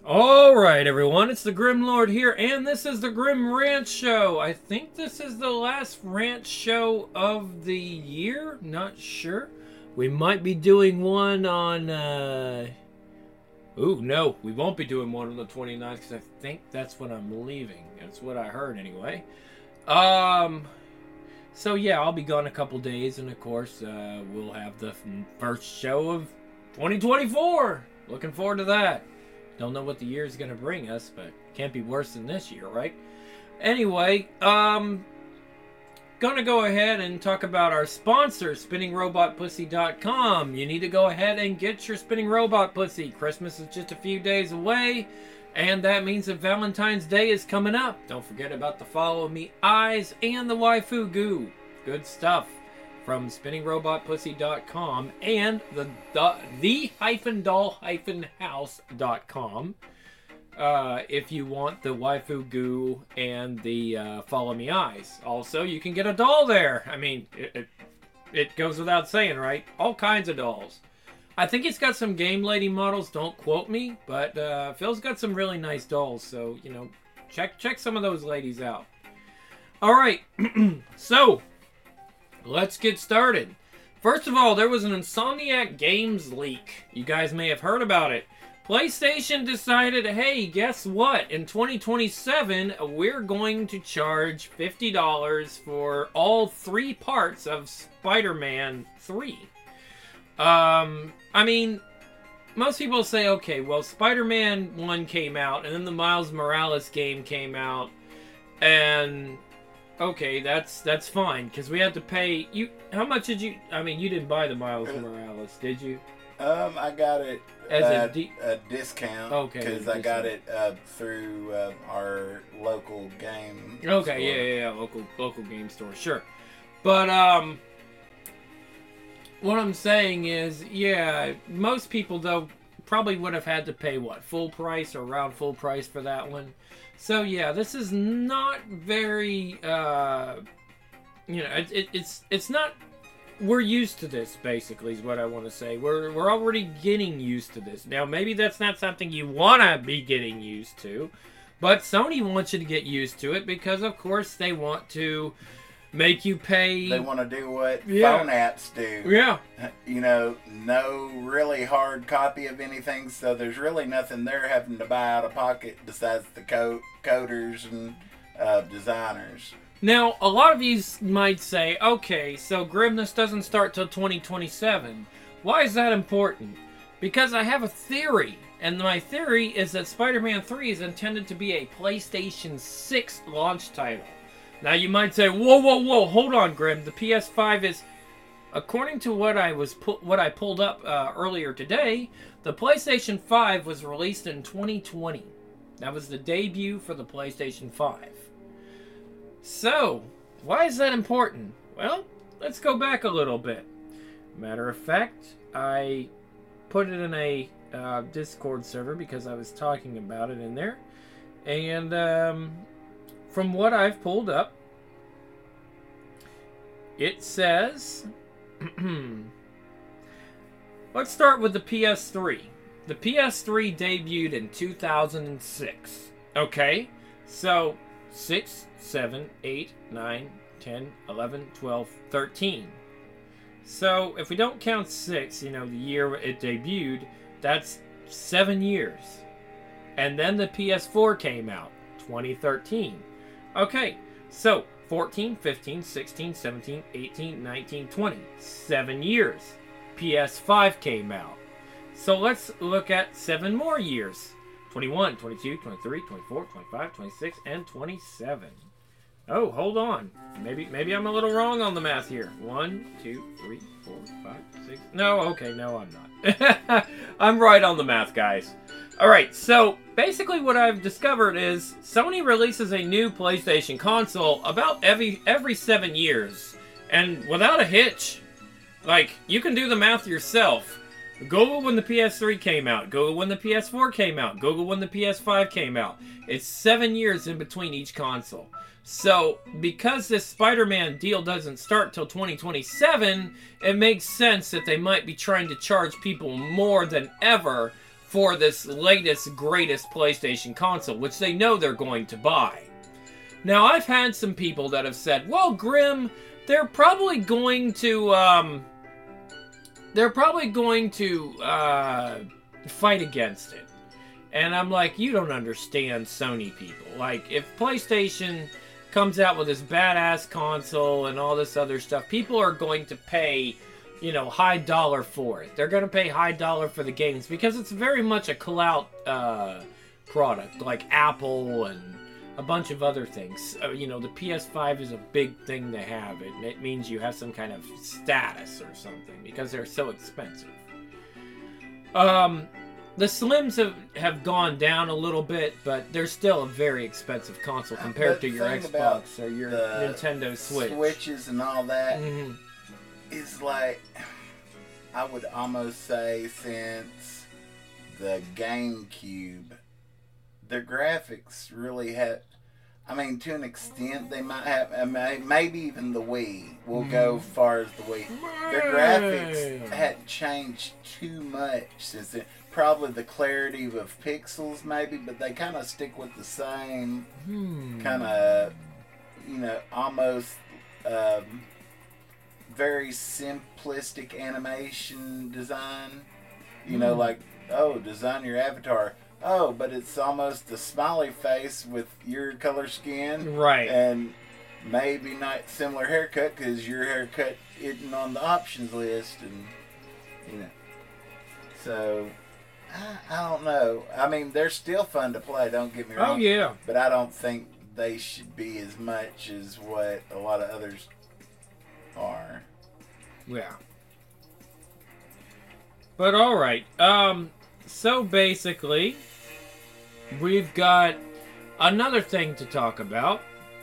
All right, everyone, it's the Grim Lord here, and this is the Grim Ranch Show. I think this is the last ranch show of the year. Not sure. We might be doing one on, Ooh, no, we won't be doing one on the 29th, because I think that's when I'm leaving. That's what I heard, anyway. So yeah, I'll be gone a couple days, and of course, we'll have the first show of 2024. Looking forward to that. Don't know what the year is going to bring us, but can't be worse than this year, right? Anyway, gonna go ahead and talk about our sponsor, SpinningRobotPussy.com. You need to go ahead and get your Spinning Robot Pussy. Christmas is just a few days away, and that means that Valentine's Day is coming up. Don't forget about the Follow Me Eyes and the Waifu Goo. Good stuff from SpinningRobotPussy.com and the-doll-house.com if you want the Waifu Goo and the Follow Me Eyes. Also, you can get a doll there. I mean, it goes without saying, right? All kinds of dolls. I think it's got some Game Lady models, don't quote me, but Phil's got some really nice dolls, so, you know, check some of those ladies out. Alright, so let's get started. First of all, there was an Insomniac Games leak. You guys may have heard about it. PlayStation decided, hey, guess what? In 2027, we're going to charge $50 for all 3 parts of Spider-Man 3. I mean, most people say, okay, well, Spider-Man 1 came out, and then the Miles Morales game came out, and okay, that's fine, because we had to pay you. How much did you? I mean, you didn't buy the Miles Morales, did you? I got it as a discount. Okay, because I got it through our local game. Okay, yeah, local game store, sure. But what I'm saying is, yeah, most people though probably would have had to pay what, full price or around full price for that one. So yeah, this is not very, it's not. We're used to this, basically, is what I want to say. We're already getting used to this. Now, maybe that's not something you want to be getting used to, but Sony wants you to get used to it because, of course, they want to make you pay. They want to do what phone apps do. Yeah. You know, no really hard copy of anything, so there's really nothing they're having to buy out of pocket besides the coders and designers. Now, a lot of you might say, okay, so Grimness doesn't start till 2027. Why is that important? Because I have a theory, and my theory is that Spider-Man 3 is intended to be a PlayStation 6 launch title. Now, you might say, whoa, hold on, Grim. The PS5 is, according to what I pulled up earlier today, the PlayStation 5 was released in 2020. That was the debut for the PlayStation 5. So, why is that important? Well, let's go back a little bit. Matter of fact, I put it in a Discord server because I was talking about it in there. And from what I've pulled up, it says... Let's start with the PS3. The PS3 debuted in 2006. Okay? So, 6, 7, 8, 9, 10, 11, 12, 13. So, if we don't count 6, you know, the year it debuted, that's 7 years. And then the PS4 came out, 2013. Okay, so 14, 15, 16, 17, 18, 19, 20. 7 years. PS5 came out. So let's look at 7 more years. 21, 22, 23, 24, 25, 26, and 27. Oh, hold on. Maybe I'm a little wrong on the math here. 1, 2, 3, 4, 5, 6. No, okay, no, I'm not. I'm right on the math, guys. Alright, so basically what I've discovered is Sony releases a new PlayStation console about every 7 years. And without a hitch. Like, you can do the math yourself. Google when the PS3 came out. Google when the PS4 came out. Google when the PS5 came out. It's 7 years in between each console. So, because this Spider-Man deal doesn't start till 2027, it makes sense that they might be trying to charge people more than ever for this latest, greatest PlayStation console, which they know they're going to buy. Now, I've had some people that have said, well, Grim, they're probably going to fight against it. And I'm like, you don't understand Sony people. Like, if PlayStation comes out with this badass console and all this other stuff, people are going to pay, high dollar for it. They're going to pay high dollar for the games because it's very much a clout product, like Apple and a bunch of other things. The PS5 is a big thing to have. It means you have some kind of status or something because they're so expensive. The Slims have gone down a little bit, but they're still a very expensive console compared to your Xbox or your Nintendo Switch. Switches and all that is like, I would almost say since the GameCube, the graphics really have, to an extent, they might have, maybe even the Wii will go far as the Wii. Their graphics hadn't changed too much since then. Probably the clarity of pixels, maybe, but they kind of stick with the same kind of, almost very simplistic animation design. Like, design your avatar. But it's almost a smiley face with your color skin. Right. And maybe not similar haircut because your haircut isn't on the options list. And, So, I don't know. They're still fun to play, don't get me wrong. Oh, yeah. But I don't think they should be as much as what a lot of others are. Yeah. But alright. So basically, we've got another thing to talk about.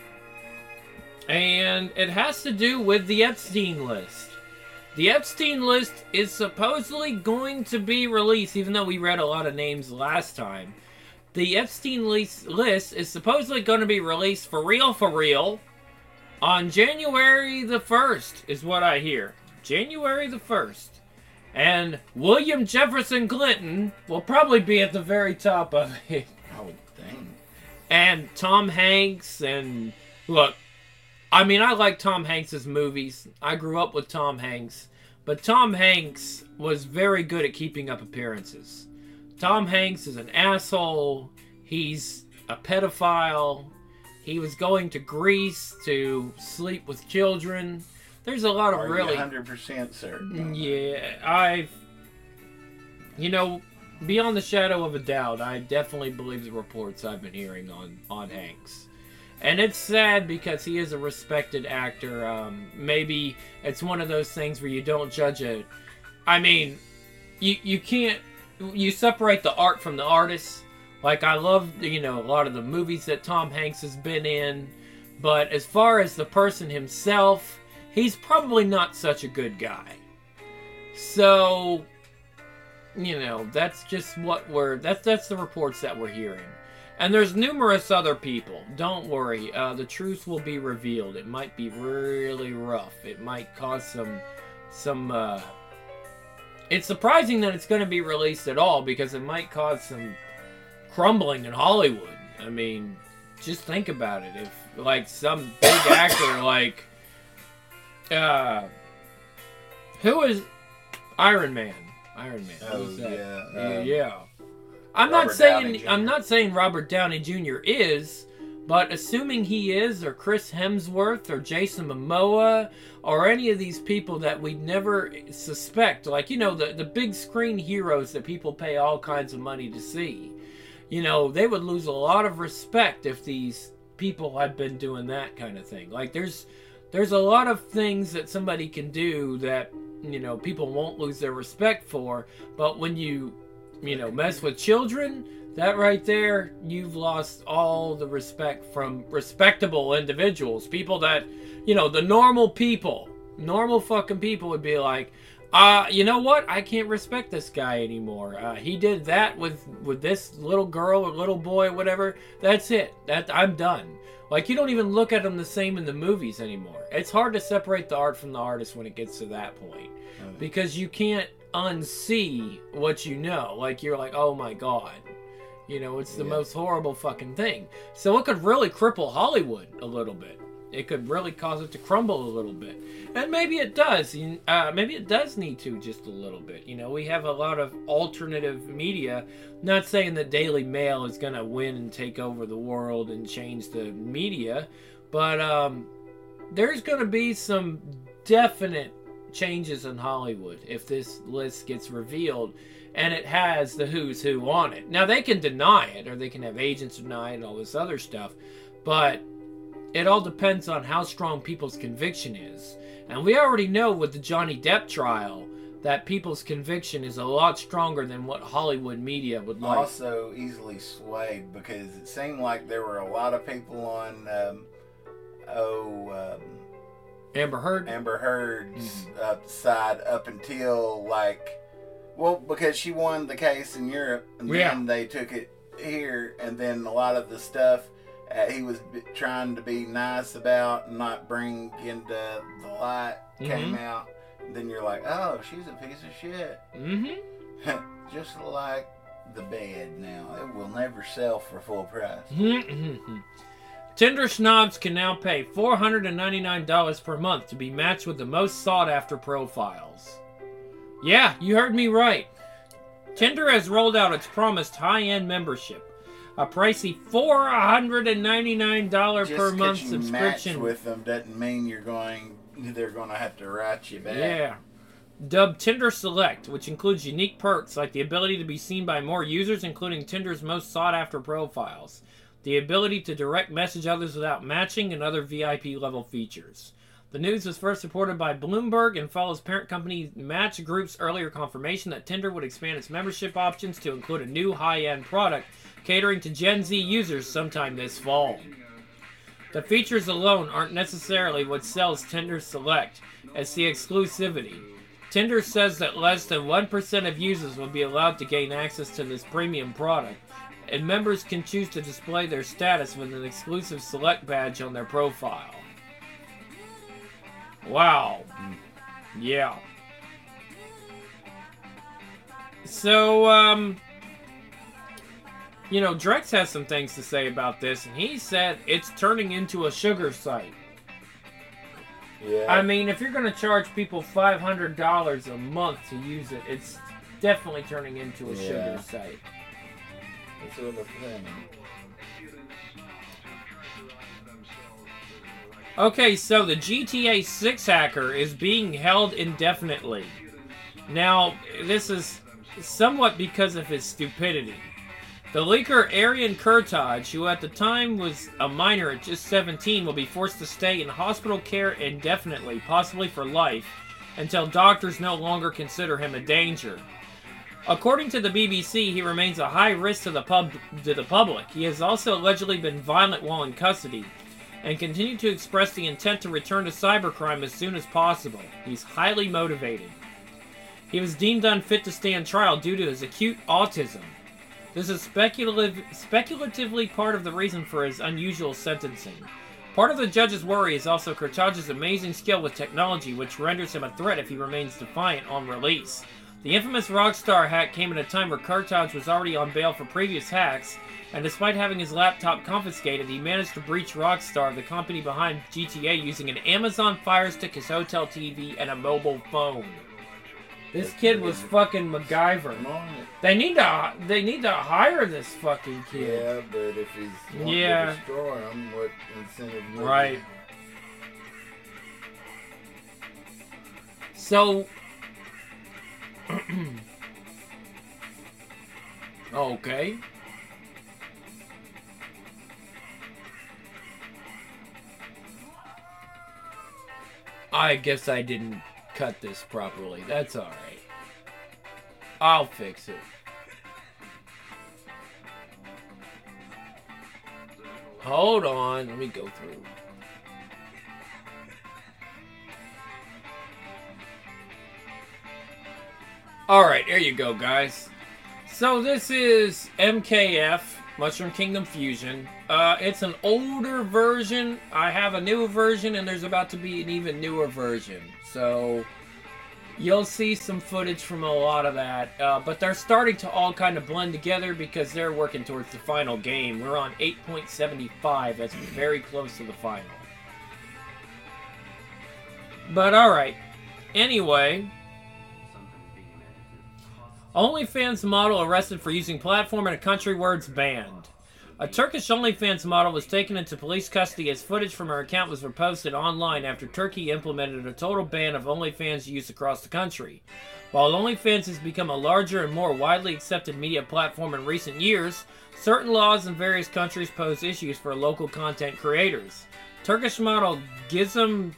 And it has to do with the Epstein list. The Epstein list is supposedly going to be released, even though we read a lot of names last time. The Epstein list is supposedly going to be released for real, on January the 1st, is what I hear. January the 1st. And William Jefferson Clinton will probably be at the very top of it. Oh, dang. And Tom Hanks, and look, I like Tom Hanks' movies. I grew up with Tom Hanks. But Tom Hanks was very good at keeping up appearances. Tom Hanks is an asshole. He's a pedophile. He was going to Greece to sleep with children. There's a lot of really... 100% certain. Yeah, beyond the shadow of a doubt, I definitely believe the reports I've been hearing on Hanks. And it's sad because he is a respected actor. Maybe it's one of those things where you don't judge it. You can't... You separate the art from the artist. Like, I love, a lot of the movies that Tom Hanks has been in. But as far as the person himself, he's probably not such a good guy. So, that's just what that's the reports that we're hearing. And there's numerous other people. Don't worry. The truth will be revealed. It might be really rough. It might cause some it's surprising that it's going to be released at all because it might cause some crumbling in Hollywood. Just think about it. If, some big actor, who is Iron Man? Who's that? Yeah. I'm not saying Robert Downey Jr. is, but assuming he is, or Chris Hemsworth, or Jason Momoa, or any of these people that we'd never suspect, the big screen heroes that people pay all kinds of money to see, they would lose a lot of respect if these people had been doing that kind of thing. There's a lot of things that somebody can do that, people won't lose their respect for, but when you mess with children, that right there, you've lost all the respect from respectable individuals. People that, the normal fucking people would be like, you know what? I can't respect this guy anymore. He did that with this little girl or little boy, whatever. That's it. I'm done. You don't even look at them the same in the movies anymore. It's hard to separate the art from the artist when it gets to that point. Because you can't unsee what you know. Like, you're like, oh my god. You know, it's the most horrible fucking thing. So it could really cripple Hollywood a little bit. It could really cause it to crumble a little bit. And maybe it does. Maybe it does need to just a little bit. You know, we have a lot of alternative media. Not saying that Daily Mail is going to win and take over the world and change the media. But there's going to be some definite changes in Hollywood if this list gets revealed. And it has the who's who on it. Now, they can deny it, or they can have agents deny it and all this other stuff. But it all depends on how strong people's conviction is. And we already know with the Johnny Depp trial that people's conviction is a lot stronger than what Hollywood media would like. Also easily swayed, because it seemed like there were a lot of people on Amber Heard? Amber Heard's side up until, like, well, because she won the case in Europe, and then they took it here, and then a lot of the stuff he was trying to be nice about and not bring into the light came out. And then you're like, oh, she's a piece of shit. Just like the bed now. It will never sell for full price. Tinder snobs can now pay $499 per month to be matched with the most sought-after profiles. Yeah, you heard me right. Tinder has rolled out its promised high-end membership. A pricey $499 per month subscription. Match with them doesn't mean they're going to have to write you back. Yeah. Dubbed Tinder Select, which includes unique perks like the ability to be seen by more users, including Tinder's most sought-after profiles, the ability to direct message others without matching, and other VIP-level features. The news was first reported by Bloomberg and follows parent company Match Group's earlier confirmation that Tinder would expand its membership options to include a new high-end product catering to Gen Z users sometime this fall. The features alone aren't necessarily what sells Tinder Select, as the exclusivity. Tinder says that less than 1% of users will be allowed to gain access to this premium product, and members can choose to display their status with an exclusive Select badge on their profile. Wow. Yeah. So, you know, Drex has some things to say about this, and he said it's turning into a sugar site. Yeah. I mean, if you're going to charge people $500 a month to use it, it's definitely turning into a sugar site. That's what I'm saying. Okay, so the GTA 6 hacker is being held indefinitely. Now, this is somewhat because of his stupidity. The leaker Arian Kurtaj, who at the time was a minor at just 17, will be forced to stay in hospital care indefinitely, possibly for life, until doctors no longer consider him a danger. According to the BBC, he remains a high risk to the public. He has also allegedly been violent while in custody, and continued to express the intent to return to cybercrime as soon as possible. He's highly motivated. He was deemed unfit to stand trial due to his acute autism. This is speculatively part of the reason for his unusual sentencing. Part of the judge's worry is also Kurtaj's amazing skill with technology, which renders him a threat if he remains defiant on release. The infamous Rockstar hack came at a time where Kurtaj was already on bail for previous hacks, and despite having his laptop confiscated, he managed to breach Rockstar, the company behind GTA, using an Amazon Fire Stick, his hotel TV, and a mobile phone. This kid was fucking MacGyver. They need to hire this fucking kid. Yeah, but if he's wanting to destroy him, what incentive would Right. So okay. I guess I didn't cut this properly. That's alright. I'll fix it. Hold on. Let me go through. Alright, there you go, guys. So this is MKF, Mushroom Kingdom Fusion. It's an older version. I have a newer version, and there's about to be an even newer version. So, You'll see some footage from a lot of that, but they're starting to all kind of blend together because they're working towards the final game. We're on 8.75. That's very close to the final. But alright. Anyway. OnlyFans model arrested for using platform in a country where it's banned. A Turkish OnlyFans model was taken into police custody as footage from her account was reposted online after Turkey implemented a total ban of OnlyFans use across the country. While OnlyFans has become a larger and more widely accepted media platform in recent years, certain laws in various countries pose issues for local content creators. Turkish model Gizem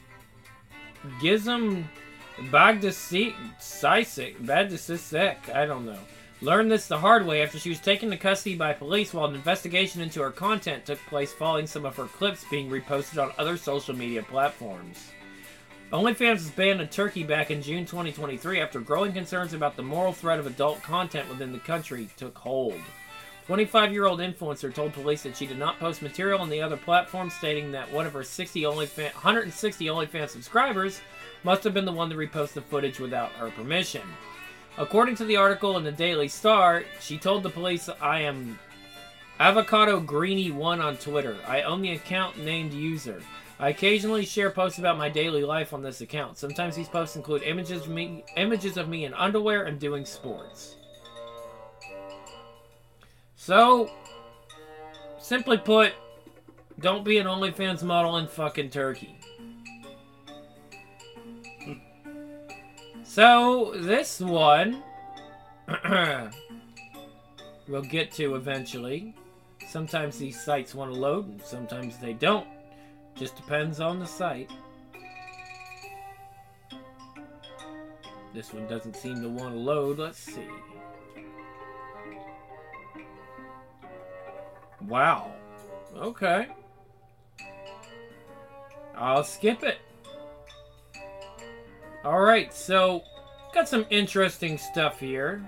Bagdasisek, I don't know, learned this the hard way after she was taken to custody by police while an investigation into her content took place following some of her clips being reposted on other social media platforms. OnlyFans was banned in Turkey back in June 2023 after growing concerns about the moral threat of adult content within the country took hold. 25-year-old influencer told police that she did not post material on the other platforms, stating that one of her 160 OnlyFans subscribers must have been the one to repost the footage without her permission. According to the article in the Daily Star, she told the police, "I am Avocado Greenie 1 on Twitter. I own the account named user. I occasionally share posts about my daily life on this account. Sometimes these posts include images of me in underwear and doing sports." So, simply put, don't be an OnlyFans model in fucking Turkey. So, this one, we'll get to eventually. Sometimes these sites want to load, and sometimes they don't. Just depends on the site. This one doesn't seem to want to load. Let's see. Wow. Okay. I'll skip it. Alright, so got some interesting stuff here.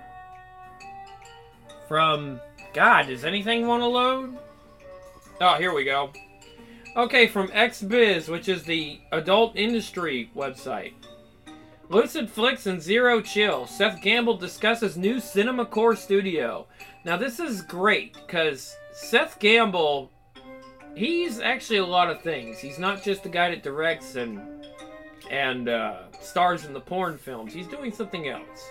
From... God, does anything want to load? Oh, here we go. Okay, from XBiz, which is the adult industry website. Lucid Flicks and Zero Chill. Seth Gamble discusses new CinemaCore studio. Now, this is great, because Seth Gamble, he's actually a lot of things. He's not just the guy that directs and stars in the porn films. He's doing something else.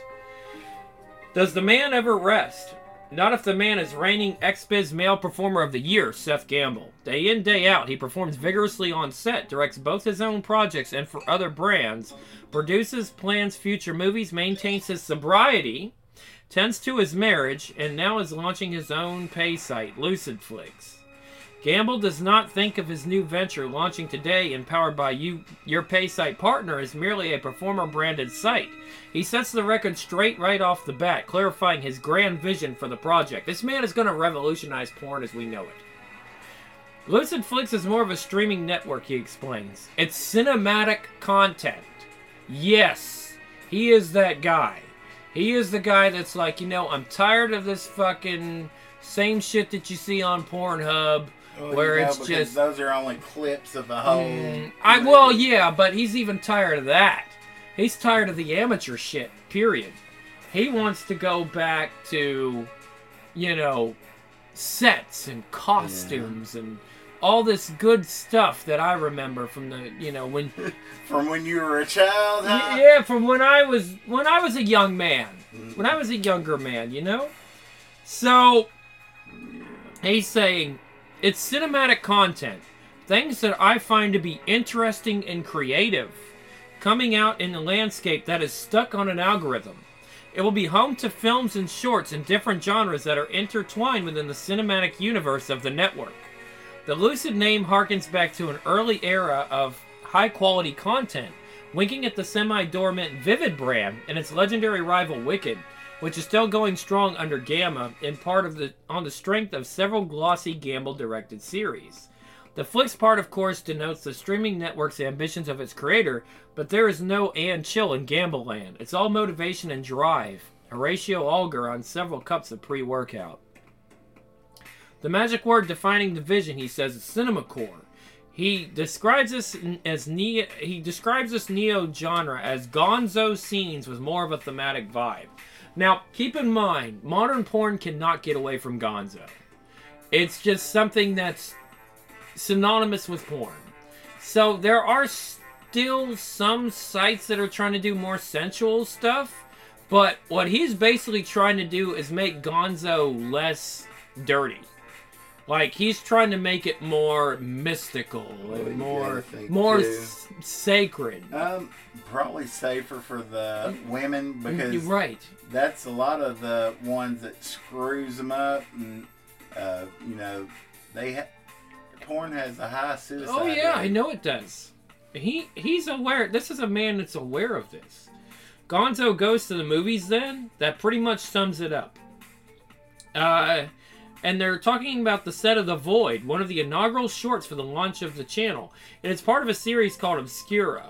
Does the man ever rest? Not if the man is reigning XBiz Male Performer of the Year, Seth Gamble. Day in, day out, he performs vigorously on set, directs both his own projects and for other brands, produces, plans future movies, maintains his sobriety, tends to his marriage, and now is launching his own pay site, Lucid Flicks. Gamble does not think of his new venture launching today and powered by your pay site partner as merely a performer-branded site. He sets the record straight right off the bat, clarifying his grand vision for the project. This man is going to revolutionize porn as we know it. Lucid Flicks is more of a streaming network, he explains. It's cinematic content. Yes, he is that guy. He is the guy that's like, you know, I'm tired of this fucking same shit that you see on Pornhub. Well, where you know, it's just those are only clips of the whole. Well, yeah, but he's even tired of that. He's tired of the amateur shit. Period. He wants to go back to, you know, sets and costumes and all this good stuff that I remember from the, you know, when from when you were a child. Huh? Yeah, from when I was a young man, when I was a younger man, you know. So he's saying. It's cinematic content, things that I find to be interesting and creative, coming out in a landscape that is stuck on an algorithm. It will be home to films and shorts in different genres that are intertwined within the cinematic universe of the network. The Lucid name harkens back to an early era of high-quality content, winking at the semi-dormant Vivid brand and its legendary rival Wicked, which is still going strong under Gamma, in part on the strength of several glossy Gamble-directed series. The Flicks part, of course, denotes the streaming network's ambitions of its creator, but there is no and chill in Gamble land. It's all motivation and drive. Horatio Alger on several cups of pre-workout. The magic word defining the vision, he says, is CinemaCore. He describes this as neo genre as gonzo scenes with more of a thematic vibe. Now, keep in mind, modern porn cannot get away from gonzo. It's just something that's synonymous with porn. So there are still some sites that are trying to do more sensual stuff, but what he's basically trying to do is make gonzo less dirty. Like, he's trying to make it more mystical and more sacred. Probably safer for the women, because you're right. That's a lot of the ones that screws them up, and porn has a high suicide Oh yeah, rate. I know it does. He's aware. This is a man that's aware of this. Gonzo Goes to the Movies, then, that pretty much sums it up. And they're talking about the set of The Void, one of the inaugural shorts for the launch of the channel. And it's part of a series called Obscura.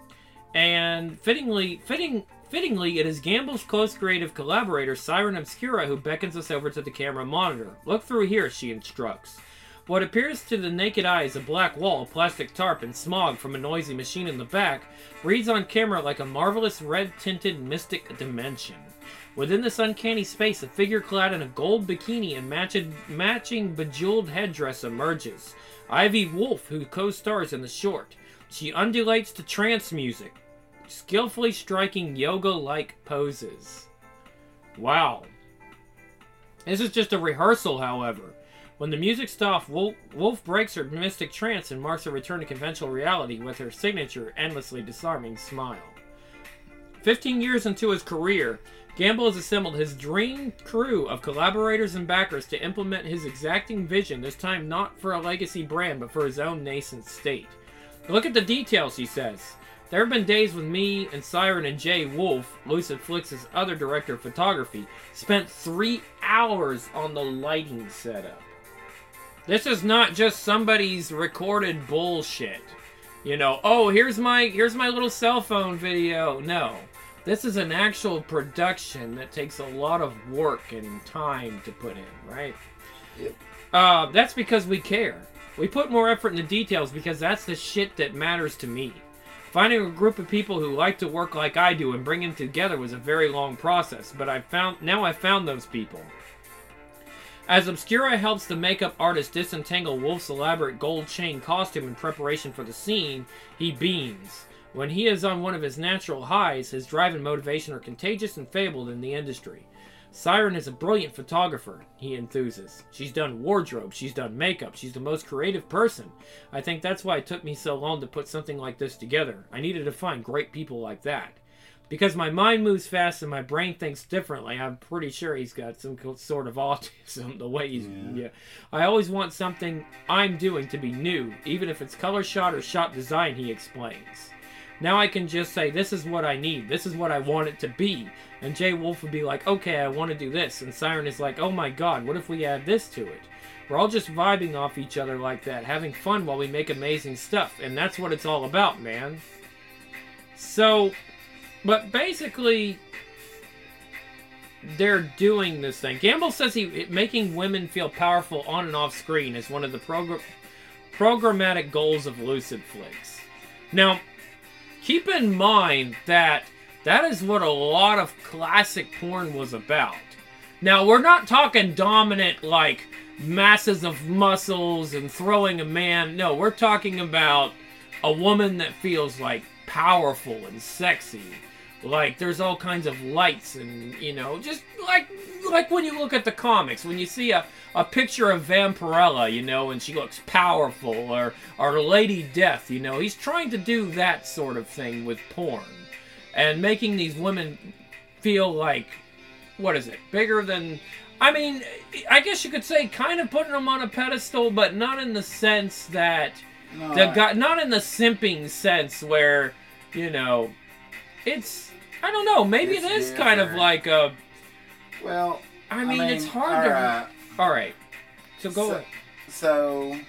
And fittingly, it is Gamble's close creative collaborator, Siren Obscura, who beckons us over to the camera monitor. Look through here, she instructs. What appears to the naked eye is a black wall, plastic tarp, and smog from a noisy machine in the back reads on camera like a marvelous red-tinted mystic dimension. Within this uncanny space, a figure clad in a gold bikini and matching bejeweled headdress emerges. Ivy Wolf, who co-stars in the short. She undulates to trance music, skillfully striking yoga-like poses. Wow. This is just a rehearsal, however. When the music stops, Wolf breaks her mystic trance and marks a return to conventional reality with her signature, endlessly disarming smile. 15 years into his career, Gamble has assembled his dream crew of collaborators and backers to implement his exacting vision, this time not for a legacy brand, but for his own nascent state. Look at the details, he says. There have been days when me and Siren and Jay Wolf, Lucid Flix' other director of photography, spent 3 hours on the lighting setup. This is not just somebody's recorded bullshit. Oh, here's my little cell phone video. No. This is an actual production that takes a lot of work and time to put in, right? Yep. That's because we care. We put more effort into details because that's the shit that matters to me. Finding a group of people who like to work like I do and bring them together was a very long process, but I've found those people. As Obscura helps the makeup artist disentangle Wolf's elaborate gold chain costume in preparation for the scene, he beams. When he is on one of his natural highs, his drive and motivation are contagious and fabled in the industry. Siren is a brilliant photographer, he enthuses. She's done wardrobe, she's done makeup, she's the most creative person. I think that's why it took me so long to put something like this together. I needed to find great people like that. Because my mind moves fast and my brain thinks differently, I'm pretty sure he's got some sort of autism, the way he's... Yeah. I always want something I'm doing to be new, even if it's color shot or shot design, he explains. Now I can just say, this is what I need, this is what I want it to be. And Jay Wolf would be like, okay, I want to do this. And Siren is like, oh my god, what if we add this to it? We're all just vibing off each other like that, having fun while we make amazing stuff. And that's what it's all about, man. So... But basically, they're doing this thing. Gamble says making women feel powerful on and off screen is one of the programmatic goals of Lucid Flix. Now, keep in mind that is what a lot of classic porn was about. Now, we're not talking dominant, like, masses of muscles and throwing a man. No, we're talking about a woman that feels, like, powerful and sexy. Like, there's all kinds of lights and, just like when you look at the comics, when you see a picture of Vampirella, and she looks powerful, or Lady Death, he's trying to do that sort of thing with porn. And making these women feel like, what is it, bigger than... I mean, I guess you could say kind of putting them on a pedestal, but not in the sense that... not in the simping sense where, it's... I don't know. Maybe it is kind of like a... Well, I mean it's hard to... All right. So go ahead. So,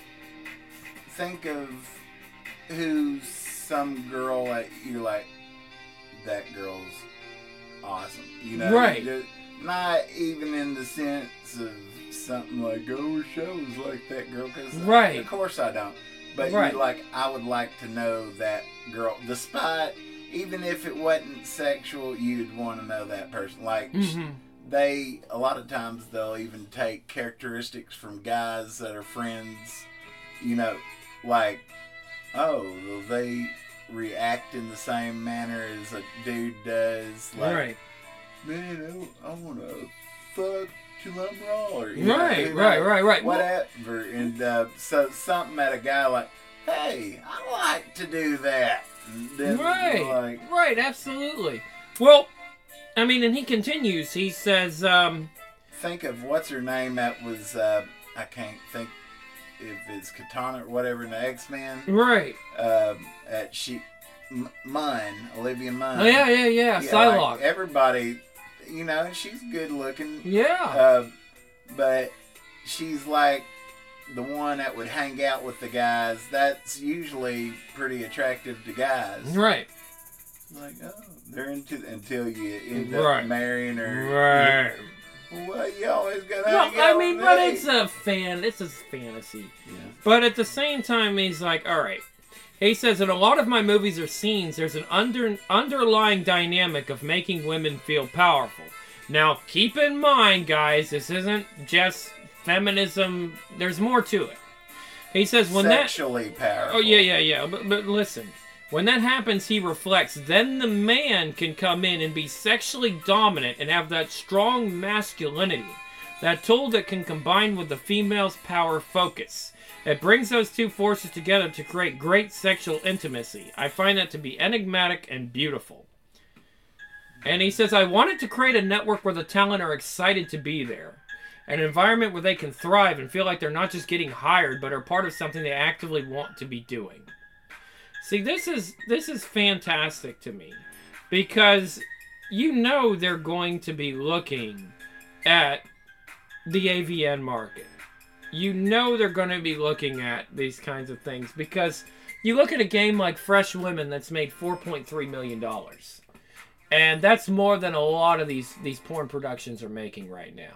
think of who's some girl that you're like, that girl's awesome. Right. Not even in the sense of something like, oh, shows like that girl. Cause right. Of course I don't. But Right. you like, I would like to know that girl, despite even if it wasn't sexual, you'd want to know that person. Like they, a lot of times they'll even take characteristics from guys that are friends. You know, like, oh, will they react in the same manner as a dude does? Like, Right. man, I want to fuck till I'm raw. Or, Right. Whatever. And so something at a guy like, hey, I like to do that. And then, Right, absolutely. Well, I mean, and he continues. He says, think of what's her name that was, I can't think if it's Katana or whatever in the X-Men. Right. Munn, Olivia Munn. Oh, yeah. Psylocke. Like everybody, you know, she's good looking. Yeah. But she's like the one that would hang out with the guys. That's usually pretty attractive to guys. Right. Like, oh, they're until you end up marrying her. Right. Well, you always gotta hang out with me. But it's a fantasy. Yeah. But at the same time, he's like, all right. He says, in a lot of my movies or scenes, there's an underlying dynamic of making women feel powerful. Now, keep in mind, guys, this isn't just feminism. There's more to it. He says, when sexually powerful. Oh, yeah. But listen. When that happens, he reflects, then the man can come in and be sexually dominant and have that strong masculinity. That tool that can combine with the female's power focus. It brings those two forces together to create great sexual intimacy. I find that to be enigmatic and beautiful. And he says, I wanted to create a network where the talent are excited to be there. An environment where they can thrive and feel like they're not just getting hired, but are part of something they actively want to be doing. See, this is fantastic to me. Because you know they're going to be looking at the AVN market. You know they're going to be looking at these kinds of things. Because you look at a game like Fresh Women that's made $4.3 million. And that's more than a lot of these porn productions are making right now.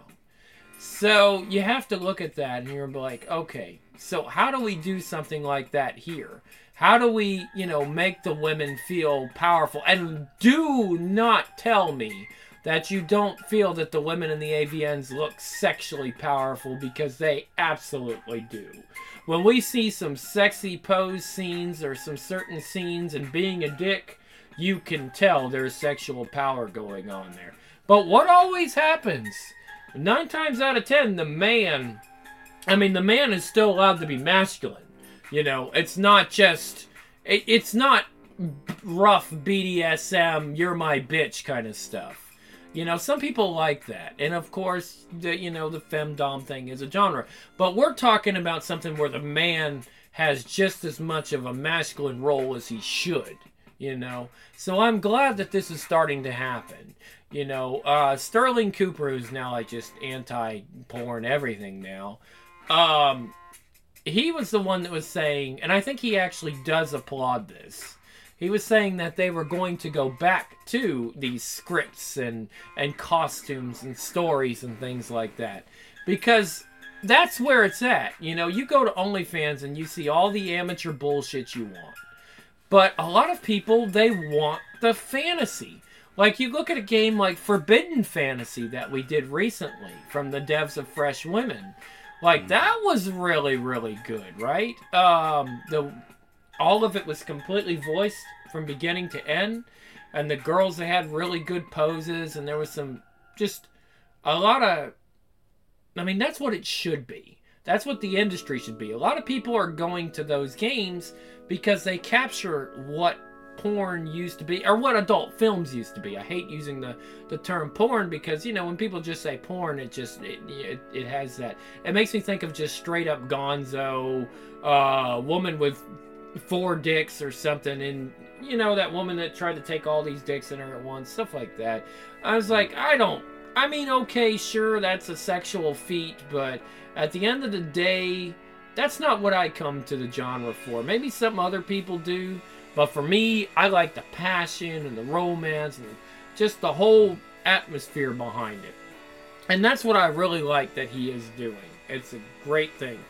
So you have to look at that and you're like, okay, so how do we do something like that here? How do we, make the women feel powerful? And do not tell me that you don't feel that the women in the AVNs look sexually powerful, because they absolutely do. When we see some sexy pose scenes or some certain scenes and being a dick, you can tell there's sexual power going on there. But what always happens? 9 times out of 10, the man is still allowed to be masculine. It's not just, it's not rough BDSM, you're my bitch kind of stuff. Some people like that. And of course, the femdom thing is a genre. But we're talking about something where the man has just as much of a masculine role as he should. So I'm glad that this is starting to happen. Sterling Cooper, who's now like just anti-porn everything now, he was the one that was saying, and I think he actually does applaud this. He was saying that they were going to go back to these scripts and costumes and stories and things like that. Because that's where it's at. You go to OnlyFans and you see all the amateur bullshit you want. But a lot of people, they want the fantasy. Like, you look at a game like Forbidden Fantasy that we did recently from the devs of Fresh Women. Like, that was really, really good, right? All of it was completely voiced from beginning to end. And the girls, they had really good poses. And there was just a lot of... that's what it should be. That's what the industry should be. A lot of people are going to those games because they capture what porn used to be, or what adult films used to be. I hate using the term porn because, when people just say porn, it has that. It makes me think of just straight up gonzo, woman with 4 dicks or something, and, that woman that tried to take all these dicks in her at once, stuff like that. I was like, okay, sure, that's a sexual feat, but at the end of the day, that's not what I come to the genre for. Maybe some other people do, but for me, I like the passion and the romance and just the whole atmosphere behind it. And that's what I really like that he is doing. It's a great thing.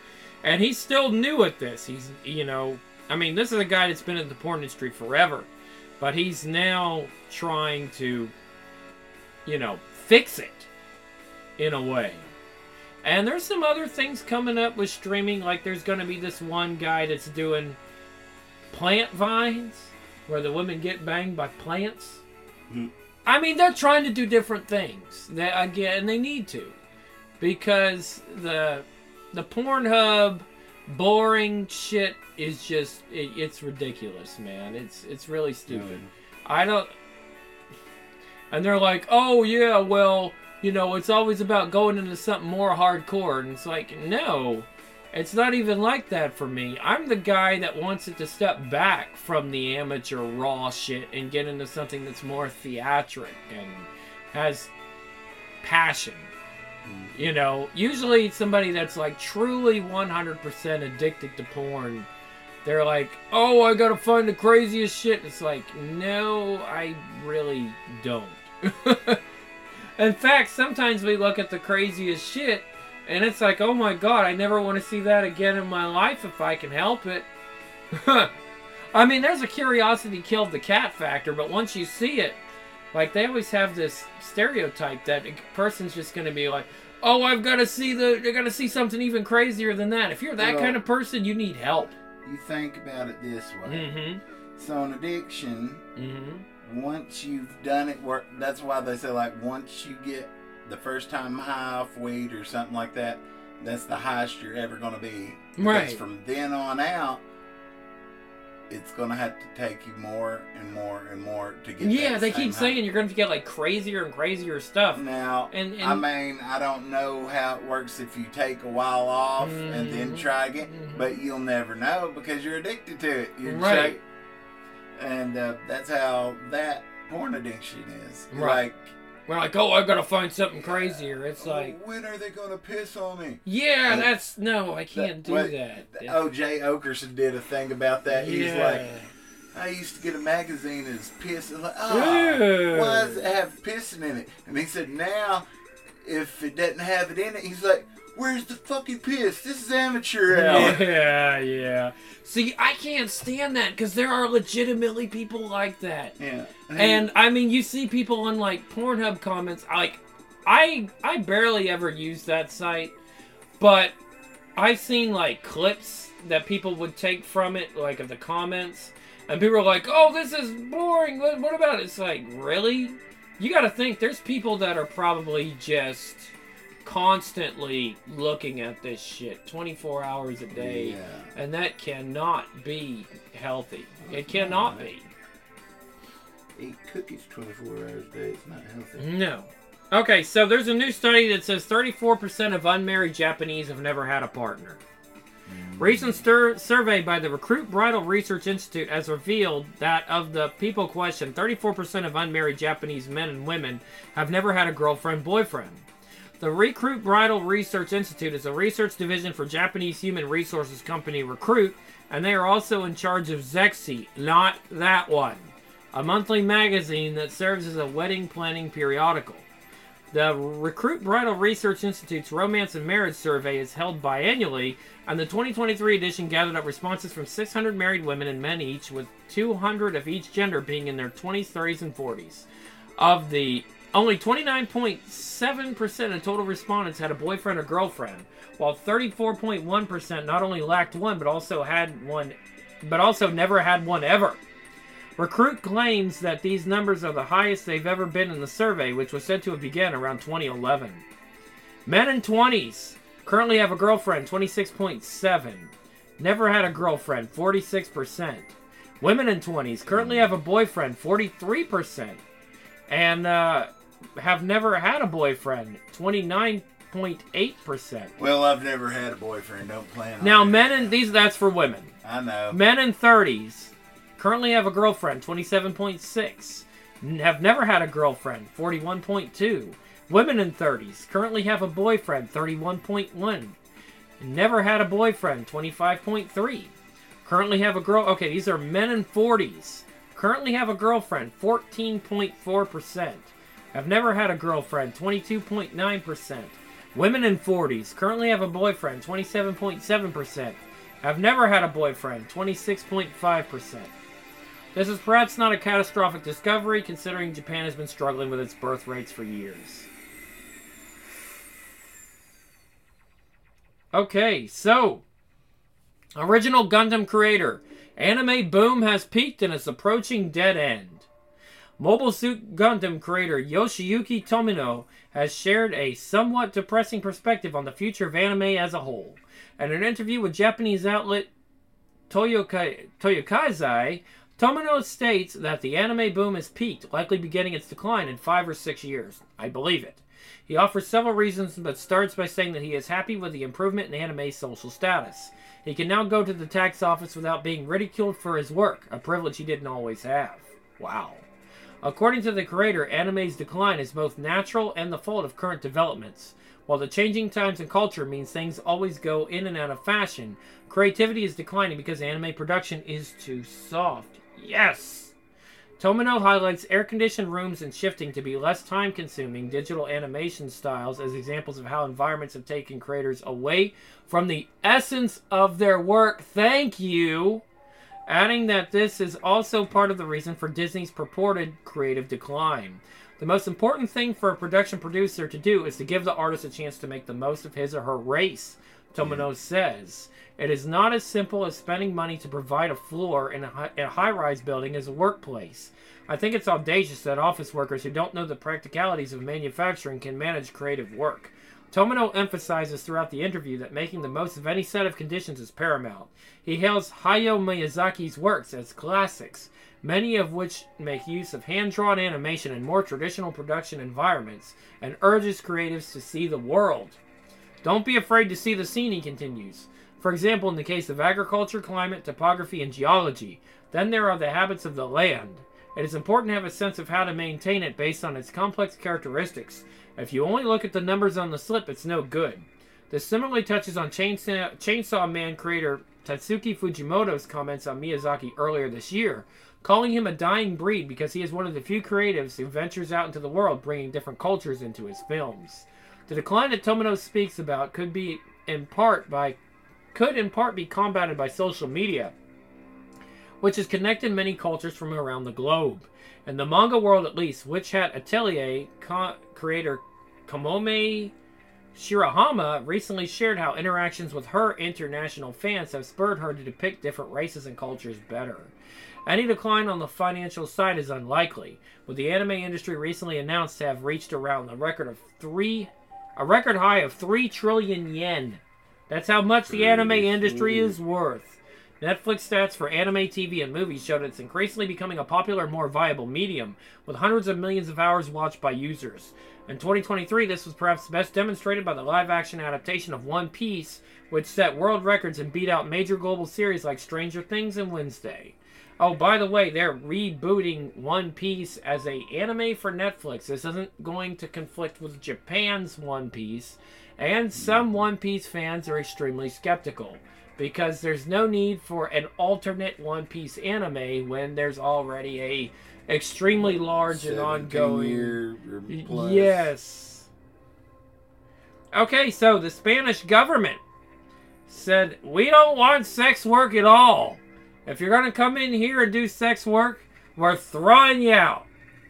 And he's still new at this. He's, I mean, this is a guy that's been in the porn industry forever. But he's now trying to, fix it in a way. And there's some other things coming up with streaming. Like there's going to be this one guy that's doing plant vines where the women get banged by plants. Mm-hmm. I mean, they're trying to do different things. And they need to. Because the Pornhub boring shit is just it's ridiculous, man. It's really stupid. And they're like, oh yeah, well, it's always about going into something more hardcore. And it's like, no, it's not even like that for me. I'm the guy that wants it to step back from the amateur raw shit and get into something that's more theatric and has passion. Usually somebody that's like truly 100% addicted to porn, they're like, oh, I gotta find the craziest shit. It's like, no, I really don't. In fact, sometimes we look at the craziest shit and it's like, oh my god, I never want to see that again in my life if I can help it. I mean, there's a curiosity killed the cat factor, but once you see it, like, they always have this stereotype that a person's just going to be like, oh, I gotta see something even crazier than that. If you're that kind of person, you need help. You think about it this way. Mm-hmm. So an addiction, once you've done it, that's why they say, like, once you get the first time high off weed or something like that, that's the highest you're ever going to be. Right. Because from then on out, it's going to have to take you more and more and more to get Yeah, they keep saying you're going to get, like, crazier and crazier stuff. Now, I mean, I don't know how it works if you take a while off and then try again, but you'll never know because you're addicted to it. You're right. And that's how that porn addiction is. Right. We're like, oh, I've got to find something crazier. It's like, when are they going to piss on me? Yeah, I can't do that. O.J. Okerson did a thing about that. He's like, I used to get a magazine that's piss. I'm like, oh, why does it have pissing in it? And he said, now, if it doesn't have it in it, he's like, where's the fucking piss? This is amateur hour. Yeah. See, I can't stand that because there are legitimately people like that. Yeah. And, I mean, you see people in, like, Pornhub comments. Like, I barely ever use that site, but I've seen, like, clips that people would take from it, like, of the comments, and people are like, oh, this is boring. What about it? It's like, really? You gotta think, there's people that are probably just constantly looking at this shit 24 hours a day, and that cannot be healthy. It cannot be. Eat cookies 24 hours a day. It's not healthy. No. Okay, so there's a new study that says 34% of unmarried Japanese have never had a partner. Recent survey by the Recruit Bridal Research Institute has revealed that of the people questioned, 34% of unmarried Japanese men and women have never had a girlfriend-boyfriend. The Recruit Bridal Research Institute is a research division for Japanese human resources company Recruit, and they are also in charge of Zexy, not that one, a monthly magazine that serves as a wedding planning periodical. The Recruit Bridal Research Institute's Romance and Marriage Survey is held biannually, and the 2023 edition gathered up responses from 600 married women and men each, with 200 of each gender being in their 20s, 30s, and 40s. Of the only 29.7% of total respondents had a boyfriend or girlfriend, while 34.1% not only lacked one, but also never had one ever. Recruit claims that these numbers are the highest they've ever been in the survey, which was said to have begun around 2011. Men in 20s currently have a girlfriend, 26.7%. Never had a girlfriend, 46%. Women in 20s currently have a boyfriend, 43%. And have never had a boyfriend, 29.8%. Well, I've never had a boyfriend. Don't plan on now, it. men in these, that's for women. I know. Men in 30s currently have a girlfriend, 27.6%. Have never had a girlfriend, 41.2%. Women in 30s currently have a boyfriend, 31.1%. Never had a boyfriend, 25.3%. Currently have a girl. Okay, these are men in 40s. Currently have a girlfriend, 14.4%. Have never had a girlfriend, 22.9%. Women in 40s currently have a boyfriend, 27.7%. Have never had a boyfriend, 26.5%. This is perhaps not a catastrophic discovery, considering Japan has been struggling with its birth rates for years. Okay, so, original Gundam creator. Anime boom has peaked and is approaching dead end. Mobile Suit Gundam creator Yoshiyuki Tomino has shared a somewhat depressing perspective on the future of anime as a whole. In an interview with Japanese outlet Toyokaizai, Tomino states that the anime boom has peaked, likely beginning its decline in 5 or 6 years. I believe it. He offers several reasons, but starts by saying that he is happy with the improvement in anime's social status. He can now go to the tax office without being ridiculed for his work, a privilege he didn't always have. Wow. According to the creator, anime's decline is both natural and the fault of current developments. While the changing times and culture means things always go in and out of fashion, creativity is declining because anime production is too soft. Yes! Tomino highlights air-conditioned rooms and shifting to be less time-consuming digital animation styles as examples of how environments have taken creators away from the essence of their work. Thank you! Adding that this is also part of the reason for Disney's purported creative decline. The most important thing for a production producer to do is to give the artist a chance to make the most of his or her race, Tomino says. It is not as simple as spending money to provide a floor in a high-rise building as a workplace. I think it's audacious that office workers who don't know the practicalities of manufacturing can manage creative work. Tomino emphasizes throughout the interview that making the most of any set of conditions is paramount. He hails Hayao Miyazaki's works as classics, many of which make use of hand-drawn animation in more traditional production environments, and urges creatives to see the world. Don't be afraid to see the scene, he continues. For example, in the case of agriculture, climate, topography, and geology, then there are the habits of the land. It is important to have a sense of how to maintain it based on its complex characteristics. If you only look at the numbers on the slip, it's no good. This similarly touches on Chainsaw Man creator Tatsuki Fujimoto's comments on Miyazaki earlier this year, calling him a dying breed because he is one of the few creatives who ventures out into the world bringing different cultures into his films. The decline that Tomino speaks about could in part be combated by social media, which has connected many cultures from around the globe. In the manga world at least, Witch Hat Atelier creator Kamome Shirahama recently shared how interactions with her international fans have spurred her to depict different races and cultures better. Any decline on the financial side is unlikely, with the anime industry recently announced to have reached around a record high of 3 trillion yen. That's how much the anime industry is worth. Netflix stats for anime TV and movies showed it's increasingly becoming a popular, more viable medium, with hundreds of millions of hours watched by users. In 2023, this was perhaps best demonstrated by the live-action adaptation of One Piece, which set world records and beat out major global series like Stranger Things and Wednesday. Oh, by the way, they're rebooting One Piece as an anime for Netflix. This isn't going to conflict with Japan's One Piece, and some One Piece fans are extremely skeptical, because there's no need for an alternate One Piece anime when there's already a extremely large and ongoing year plus. Yes. Okay, so the Spanish government said, we don't want sex work at all. If you're going to come in here and do sex work, we're throwing you out.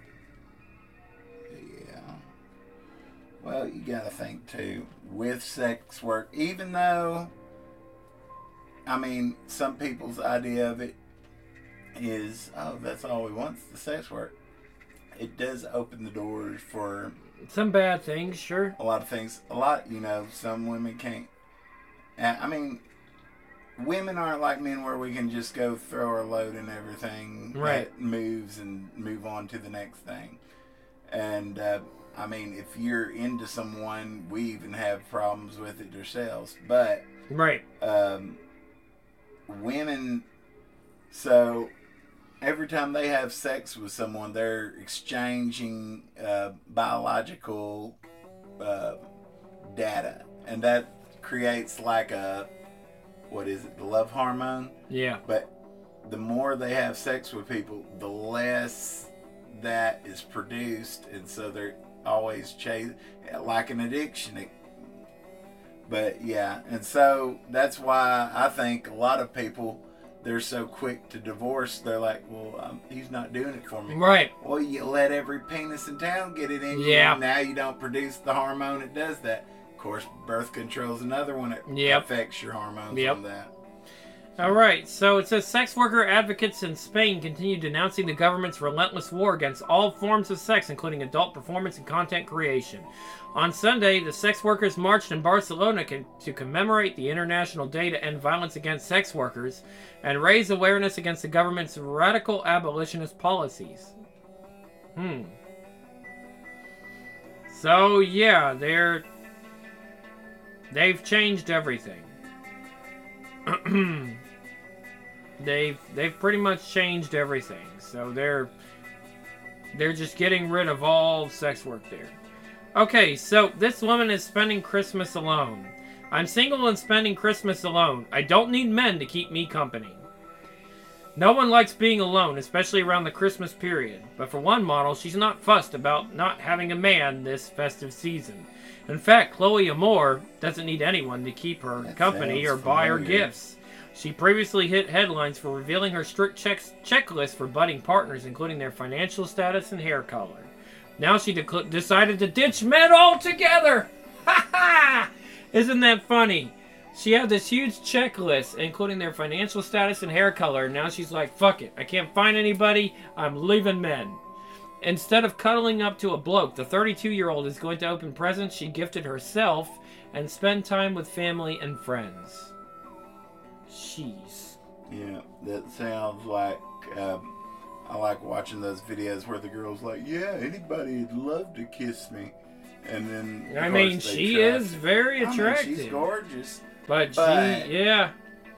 Yeah. Well, you got to think, too, with sex work, even though, I mean, some people's idea of it is, oh, that's all we want is the sex work. It does open the doors for some bad things, sure. A lot of things. Some women can't. I mean, women aren't like men where we can just go throw our load and everything. Right. That moves and move on to the next thing. And, I mean, if you're into someone, we even have problems with it ourselves. But, right. Women, so every time they have sex with someone, they're exchanging biological data, and that creates like the love hormone? Yeah. But the more they have sex with people, the less that is produced, and so they're always chasing, like an addiction. But yeah, and so that's why I think a lot of people, they're so quick to divorce. They're like, well, he's not doing it for me. Right. Well, you let every penis in town get it in you. Yeah. Now you don't produce the hormone that does that. Of course, birth control is another one that affects your hormones on that. All right, so it says sex worker advocates in Spain continue denouncing the government's relentless war against all forms of sex, including adult performance and content creation. On Sunday, the sex workers marched in Barcelona to commemorate the International Day to End Violence Against Sex Workers and raise awareness against the government's radical abolitionist policies. So, yeah, they've changed everything. They've pretty much changed everything. So they're just getting rid of all sex work there. Okay, so this woman is spending Christmas alone. I'm single and spending Christmas alone. I don't need men to keep me company. No one likes being alone, especially around the Christmas period. But for one model, she's not fussed about not having a man this festive season. In fact, Chloe Amore doesn't need anyone to keep her company or buy her gifts. She previously hit headlines for revealing her strict checklist for budding partners, including their financial status and hair color. Now she decided to ditch men altogether! Ha ha! Isn't that funny? She had this huge checklist, including their financial status and hair color. Now she's like, fuck it. I can't find anybody. I'm leaving men. Instead of cuddling up to a bloke, the 32-year-old is going to open presents she gifted herself and spend time with family and friends. Jeez. Yeah, that sounds like... I like watching those videos where the girl's like, yeah, anybody'd love to kiss me. And then... I mean, she is very attractive. She's gorgeous. But she, yeah.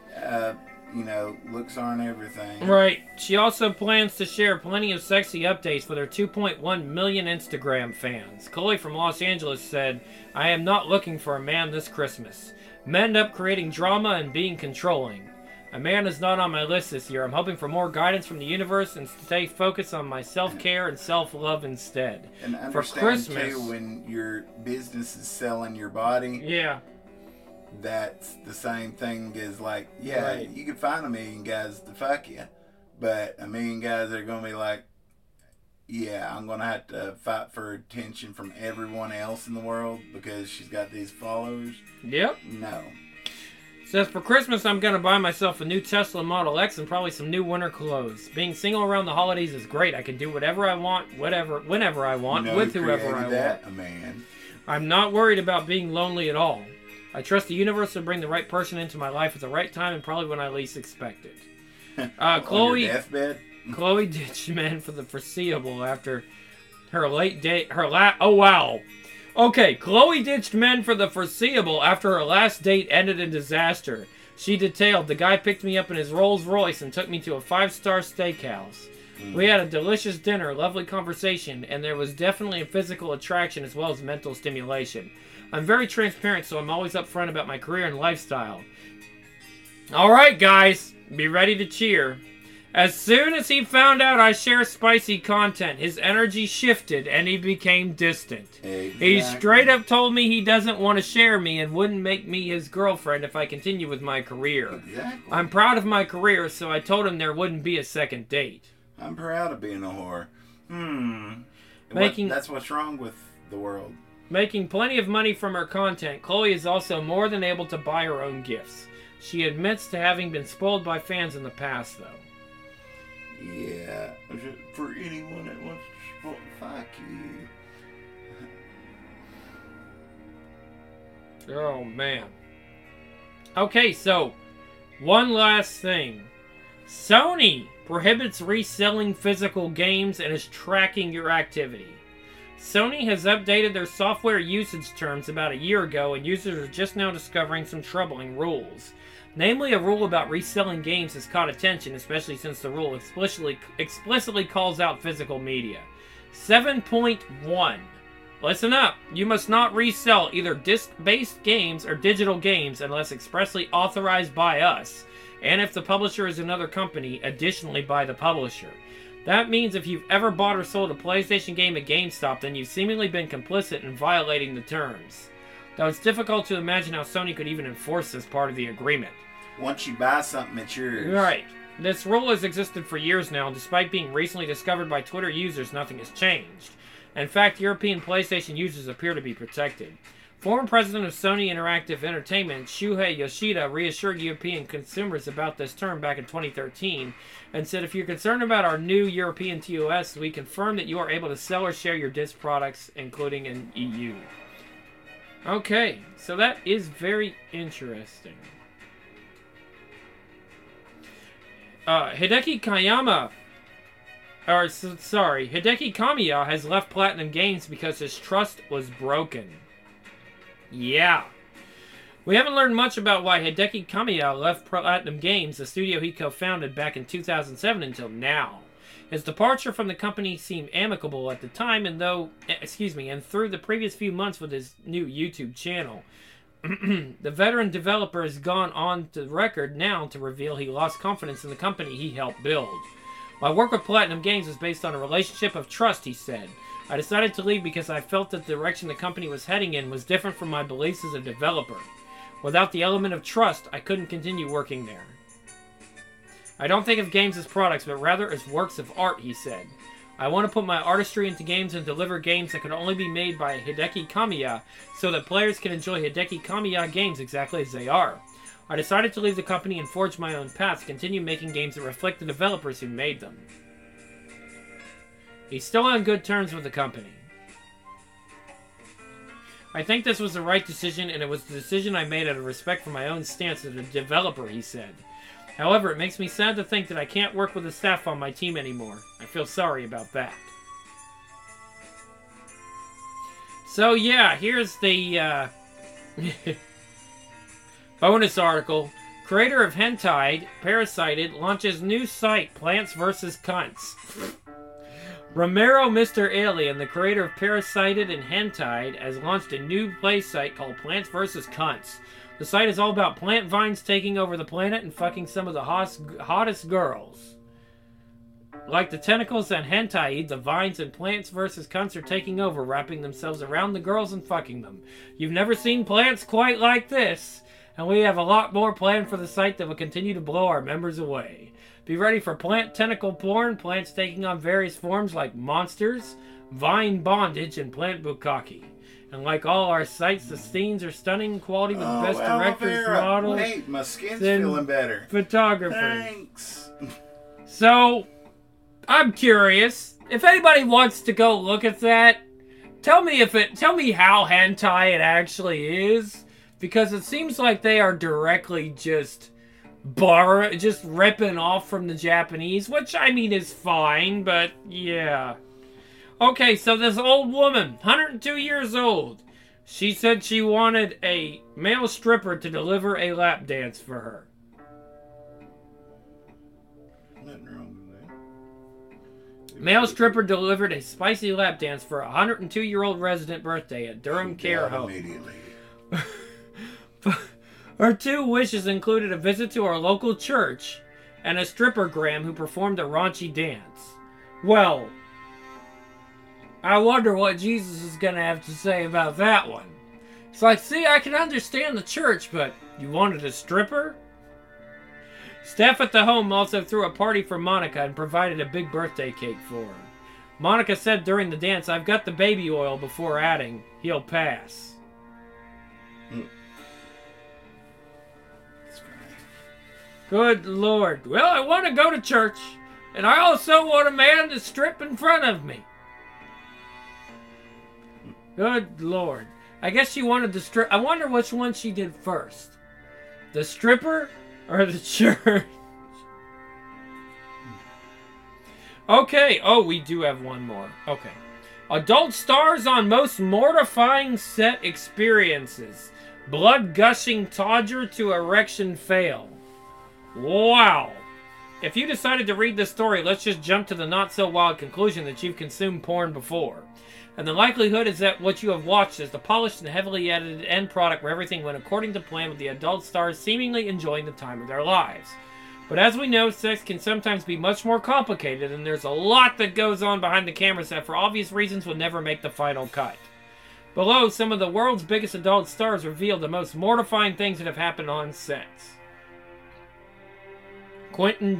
You know, looks aren't everything. Right. She also plans to share plenty of sexy updates with her 2.1 million Instagram fans. Chloe from Los Angeles said, I am not looking for a man this Christmas. Men end up creating drama and being controlling. A man is not on my list this year. I'm hoping for more guidance from the universe and stay focused on my self-care and self-love instead. And understand, for Christmas, too, when your business is selling your body, yeah, that's the same thing as like, yeah, right. You can find a million guys to fuck you, but a million guys that are going to be like, yeah, I'm going to have to fight for attention from everyone else in the world because she's got these followers. Yep. No. Says, for Christmas, I'm going to buy myself a new Tesla Model X and probably some new winter clothes. Being single around the holidays is great. I can do whatever I want, whenever I want, with whoever I want. A man. I'm not worried about being lonely at all. I trust the universe to bring the right person into my life at the right time and probably when I least expect it. On your deathbed? Chloe ditched men for the foreseeable after her late date. Oh, wow. Okay, Chloe ditched men for the foreseeable after her last date ended in disaster. She detailed, the guy picked me up in his Rolls Royce and took me to a 5-star steakhouse. We had a delicious dinner, lovely conversation, and there was definitely a physical attraction as well as mental stimulation. I'm very transparent, so I'm always upfront about my career and lifestyle. Alright, guys, be ready to cheer. As soon as he found out I share spicy content, his energy shifted and he became distant. Exactly. He straight up told me he doesn't want to share me and wouldn't make me his girlfriend if I continue with my career. Exactly. I'm proud of my career, so I told him there wouldn't be a second date. I'm proud of being a whore. That's what's wrong with the world. Making plenty of money from her content, Chloe is also more than able to buy her own gifts. She admits to having been spoiled by fans in the past, though. Yeah, for anyone that wants to fuck you. Oh, man. Okay, so, one last thing. Sony prohibits reselling physical games and is tracking your activity. Sony has updated their software usage terms about a year ago, and users are just now discovering some troubling rules. Namely, a rule about reselling games has caught attention, especially since the rule explicitly calls out physical media. 7.1. Listen up. You must not resell either disc-based games or digital games unless expressly authorized by us, and if the publisher is another company, additionally by the publisher. That means if you've ever bought or sold a PlayStation game at GameStop, then you've seemingly been complicit in violating the terms. though it's difficult to imagine how Sony could even enforce this part of the agreement. Once you buy something, it's yours. Right. This rule has existed for years now, and despite being recently discovered by Twitter users, nothing has changed. In fact, European PlayStation users appear to be protected. Former president of Sony Interactive Entertainment, Shuhei Yoshida, reassured European consumers about this term back in 2013 and said, if you're concerned about our new European TOS, we confirm that you are able to sell or share your disc products, including in EU. Okay, so that is very interesting. Hideki Kamiya has left Platinum Games because his trust was broken. Yeah. We haven't learned much about why Hideki Kamiya left Platinum Games, the studio he co-founded back in 2007, until now. His departure from the company seemed amicable at the time, and through the previous few months with his new YouTube channel. The veteran developer has gone on to record now to reveal he lost confidence in the company he helped build. My work with Platinum Games is based on a relationship of trust, he said. I decided to leave because I felt that the direction the company was heading in was different from my beliefs as a developer. Without the element of trust, I couldn't continue working there. I don't think of games as products, but rather as works of art, he said. I want to put my artistry into games and deliver games that could only be made by Hideki Kamiya, so that players can enjoy Hideki Kamiya games exactly as they are. I decided to leave the company and forge my own path to continue making games that reflect the developers who made them. He's still on good terms with the company. I think this was the right decision, and it was the decision I made out of respect for my own stance as a developer, he said. However, it makes me sad to think that I can't work with the staff on my team anymore. I feel sorry about that. So yeah, here's the bonus article. Creator of Hentai, Parasited, launches new site, Plants vs. Cunts. Romero Mr. Alien, the creator of Parasited and Hentai, has launched a new play site called Plants vs. Cunts. The site is all about plant vines taking over the planet and fucking some of the hottest girls. Like the tentacles and hentai, the vines and Plants vs. Cunts are taking over, wrapping themselves around the girls and fucking them. You've never seen plants quite like this, and we have a lot more planned for the site that will continue to blow our members away. Be ready for plant tentacle porn, plants taking on various forms like monsters, vine bondage, and plant bukkake. And like all our sites, the scenes are stunning quality with the best directors, models, wait, my skin's feeling better. Photographers. Thanks. So, I'm curious. If anybody wants to go look at that, tell me how hentai it actually is. Because it seems like they are directly just ripping off from the Japanese, which I mean is fine, but yeah. Okay, so this old woman, 102 years old, she said she wanted a male stripper to deliver a lap dance for her. Nothing wrong with that. Male stripper delivered a spicy lap dance for a 102-year-old resident birthday at Durham Care Home. Immediately. Her two wishes included a visit to our local church and a strippergram who performed a raunchy dance. Well, I wonder what Jesus is going to have to say about that one. It's like, see, I can understand the church, but you wanted a stripper? Staff at the home also threw a party for Monica and provided a big birthday cake for her. Monica said during the dance, "I've got the baby oil," before adding, "He'll pass." Good Lord. Well, I want to go to church, and I also want a man to strip in front of me. Good Lord. I guess she wanted the strip. I wonder which one she did first. The stripper or the church? Okay. Oh, we do have one more. Okay. Adult stars on most mortifying set experiences. Blood gushing Todger to erection fail. Wow. If you decided to read this story, let's just jump to the not-so-wild conclusion that you've consumed porn before. And the likelihood is that what you have watched is the polished and heavily edited end product where everything went according to plan, with the adult stars seemingly enjoying the time of their lives. But as we know, sex can sometimes be much more complicated, and there's a lot that goes on behind the camera set for obvious reasons will never make the final cut. Below, some of the world's biggest adult stars revealed the most mortifying things that have happened on sets. Quentin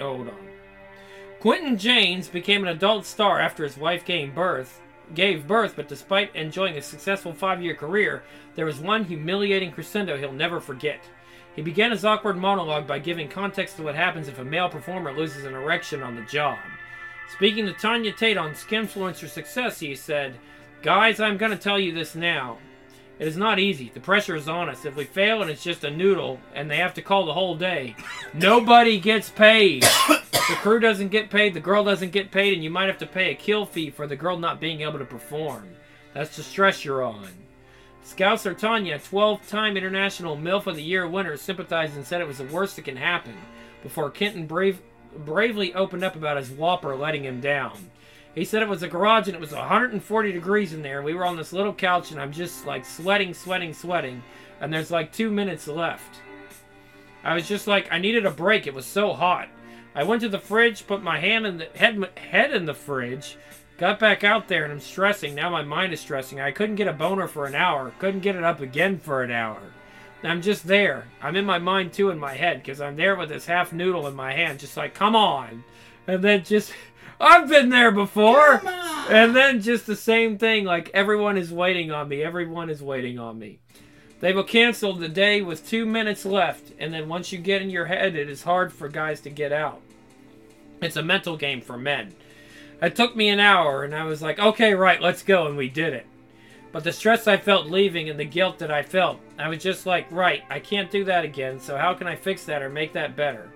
James became an adult star after his wife gave birth, but despite enjoying a successful 5-year career, there was one humiliating crescendo he'll never forget. He began his awkward monologue by giving context to what happens if a male performer loses an erection on the job. Speaking to Tanya Tate on Skinfluencer Success, he said, "Guys, I'm going to tell you this now. It is not easy. The pressure is on us. If we fail and it's just a noodle and they have to call the whole day, nobody gets paid. The crew doesn't get paid, the girl doesn't get paid, and you might have to pay a kill fee for the girl not being able to perform. That's the stress you're on." Scouser Tanya, 12-time International MILF of the Year winner, sympathized and said it was the worst that can happen, before Kenton bravely opened up about his whopper letting him down. He said it was a garage and it was 140 degrees in there. We were on this little couch and I'm just like sweating, and there's like 2 minutes left. I was just like, I needed a break. It was so hot. I went to the fridge, put my head in the fridge, got back out there, and I'm stressing. Now my mind is stressing. I couldn't get a boner for an hour. Couldn't get it up again for an hour. I'm just there. I'm in my mind too, in my head, because I'm there with this half noodle in my hand, just like, come on. And then just, I've been there before. And then just the same thing, like everyone is waiting on me. Everyone is waiting on me. They will cancel the day with 2 minutes left, and then once you get in your head, it is hard for guys to get out. It's a mental game for men. It took me an hour, and I was like, okay, right, let's go, and we did it. But the stress I felt leaving and the guilt that I felt, I was just like, right, I can't do that again, so how can I fix that or make that better?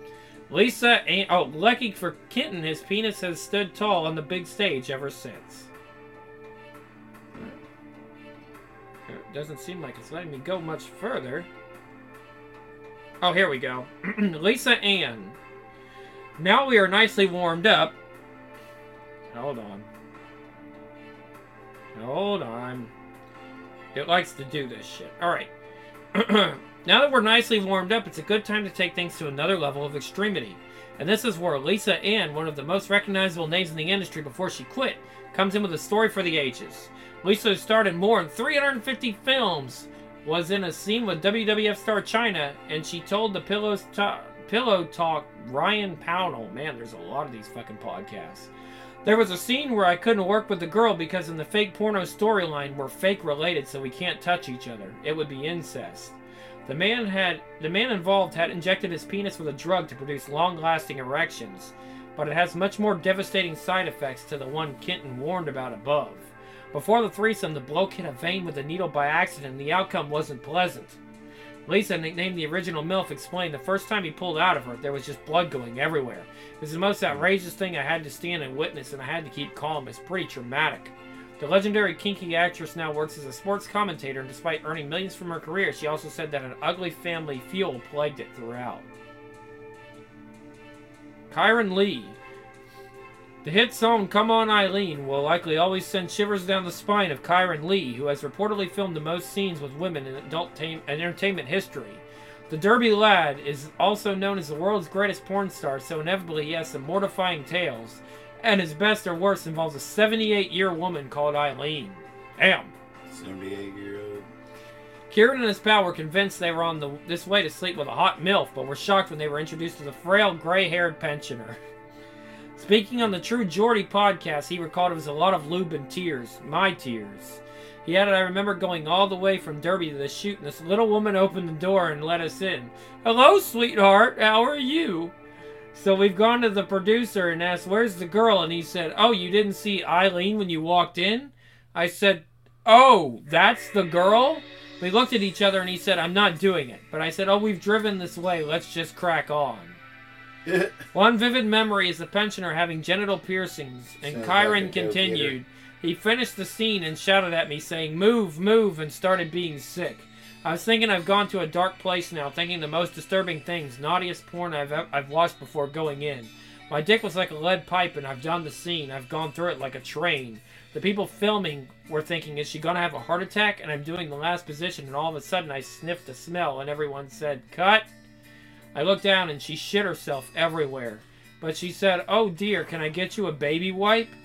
Lucky for Kenton, his penis has stood tall on the big stage ever since. It doesn't seem like it's letting me go much further. Oh, here we go. Lisa Ann. Now we are nicely warmed up. Hold on. It likes to do this shit. Alright. Now that we're nicely warmed up, it's a good time to take things to another level of extremity. And this is where Lisa Ann, one of the most recognizable names in the industry before she quit, comes in with a story for the ages. Lisa starred in more than 350 films, was in a scene with WWF star Chyna, and she told the Pillow Talk Ryan Pownell. Man, there's a lot of these fucking podcasts. There was a scene where I couldn't work with the girl because in the fake porno storyline we're fake related, so we can't touch each other. It would be incest. The man involved had injected his penis with a drug to produce long-lasting erections, but it has much more devastating side effects to the one Kenton warned about above. Before the threesome, the bloke hit a vein with a needle by accident, and the outcome wasn't pleasant. Lisa, nicknamed the original MILF, explained the first time he pulled out of her, there was just blood going everywhere. It was the most outrageous thing I had to stand and witness, and I had to keep calm. It's pretty traumatic. The legendary kinky actress now works as a sports commentator, and despite earning millions from her career, she also said that an ugly family feud plagued it throughout. Kyron Lee. The hit song Come On Eileen will likely always send shivers down the spine of Kyron Lee, who has reportedly filmed the most scenes with women in adult entertainment history. The Derby lad is also known as the world's greatest porn star, so inevitably he has some mortifying tales, and his best or worst involves a 78-year woman called Eileen. Damn. 78-year-old. Kieran and his pal were convinced they were on this way to sleep with a hot MILF, but were shocked when they were introduced to the frail, gray-haired pensioner. Speaking on the True Geordie podcast, he recalled it was a lot of lube and tears. My tears. He added, I remember going all the way from Derby to the shoot, and this little woman opened the door and let us in. Hello, sweetheart. How are you? So we've gone to the producer and asked, where's the girl? And he said, oh, you didn't see Eileen when you walked in? I said, oh, that's the girl? We looked at each other and he said, I'm not doing it. But I said, oh, we've driven this way. Let's just crack on. One vivid memory is the pensioner having genital piercings, and Kyron continued. He finished the scene and shouted at me saying, move, move, and started being sick. I was thinking I've gone to a dark place now, thinking the most disturbing things, naughtiest porn I've watched before going in. My dick was like a lead pipe, and I've done the scene. I've gone through it like a train. The people filming were thinking, is she going to have a heart attack? And I'm doing the last position, and all of a sudden I sniffed a smell, and everyone said, cut. I looked down, and she shit herself everywhere. But she said, oh dear, can I get you a baby wipe?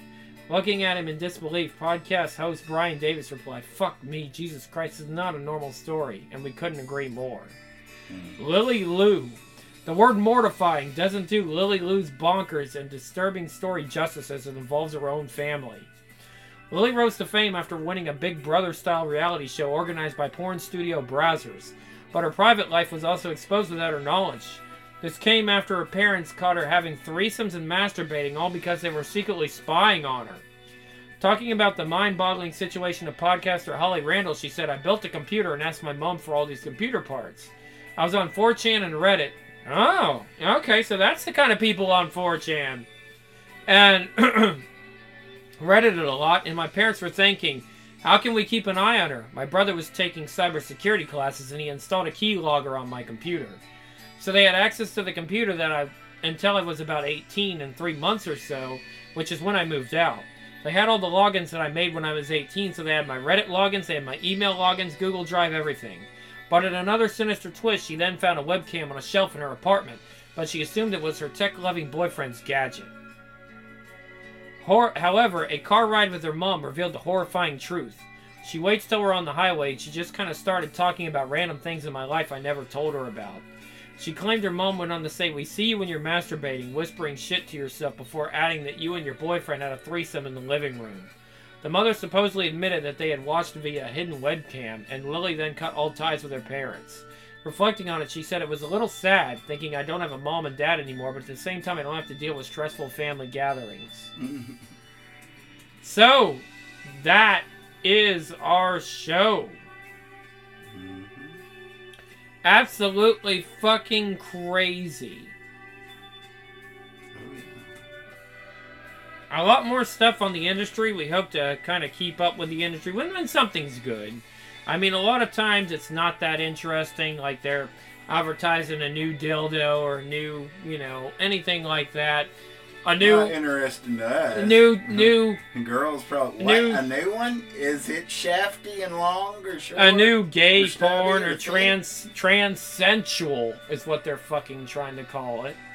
Looking at him in disbelief, podcast host Brian Davis replied, "Fuck me, Jesus Christ is not a normal story," and we couldn't agree more. Lily Lou. The word mortifying doesn't do Lily Lou's bonkers and disturbing story justice as it involves her own family. Lily rose to fame after winning a Big Brother-style reality show organized by porn studio Brazzers, but her private life was also exposed without her knowledge. This came after her parents caught her having threesomes and masturbating, all because they were secretly spying on her. Talking about the mind-boggling situation of podcaster Holly Randall, she said, "I built a computer and asked my mom for all these computer parts. I was on 4chan and Reddit." Oh, okay, so that's the kind of people on 4chan. And Reddit it a lot, and my parents were thinking, how can we keep an eye on her? My brother was taking cybersecurity classes, and he installed a keylogger on my computer. So they had access to the computer until I was about 18 and 3 months or so, which is when I moved out. They had all the logins that I made when I was 18, so they had my Reddit logins, they had my email logins, Google Drive, everything. But in another sinister twist, she then found a webcam on a shelf in her apartment, but she assumed it was her tech-loving boyfriend's gadget. However, a car ride with her mom revealed the horrifying truth. She waits till we're on the highway, and she just kind of started talking about random things in my life I never told her about. She claimed her mom went on to say, "We see you when you're masturbating, whispering shit to yourself," before adding that you and your boyfriend had a threesome in the living room. The mother supposedly admitted that they had watched via a hidden webcam, and Lily then cut all ties with her parents. Reflecting on it, she said, "It was a little sad, thinking I don't have a mom and dad anymore, but at the same time I don't have to deal with stressful family gatherings." So, that is our show. Absolutely fucking crazy. A lot more stuff on the industry. We hope to kind of keep up with the industry when something's good. I mean, a lot of times it's not that interesting, like they're advertising a new dildo or a new, anything like that. A new, not interesting to us. New. Girls probably. What, a new one? Is it shafty and long or short? A new gay porn or transensual is what they're fucking trying to call it.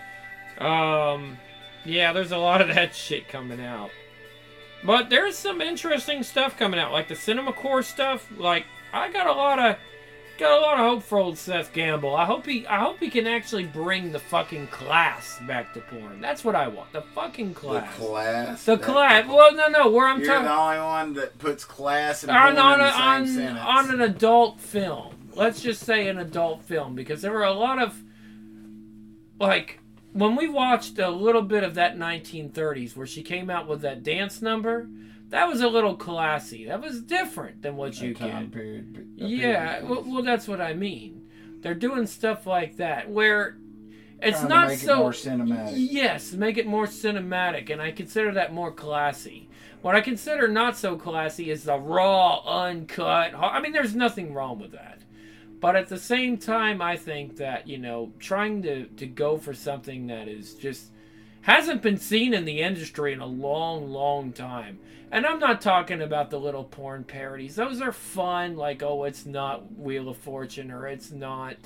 Yeah, there's a lot of that shit coming out. But there's some interesting stuff coming out, like the CinemaCore stuff. Like, I got a lot of hope for old Seth Gamble. I hope he can actually bring the fucking class back to porn. That's what I want. The fucking class. The class. The class. Well, no. Where I'm talking. You're the only one that puts class and porn in the same sentence. On an adult film. Let's just say an adult film, because there were a lot of, like, when we watched a little bit of that 1930s where she came out with that dance number, that was a little classy. That was different than what you get. Yeah, well, that's what I mean. They're doing stuff like that where it's not make so. It more cinematic. Yes, make it more cinematic, and I consider that more classy. What I consider not so classy is the raw, uncut. I mean, there's nothing wrong with that. But at the same time, I think that, trying to go for something that is just hasn't been seen in the industry in a long, long time. And I'm not talking about the little porn parodies. Those are fun, like, oh, it's not Wheel of Fortune or it's not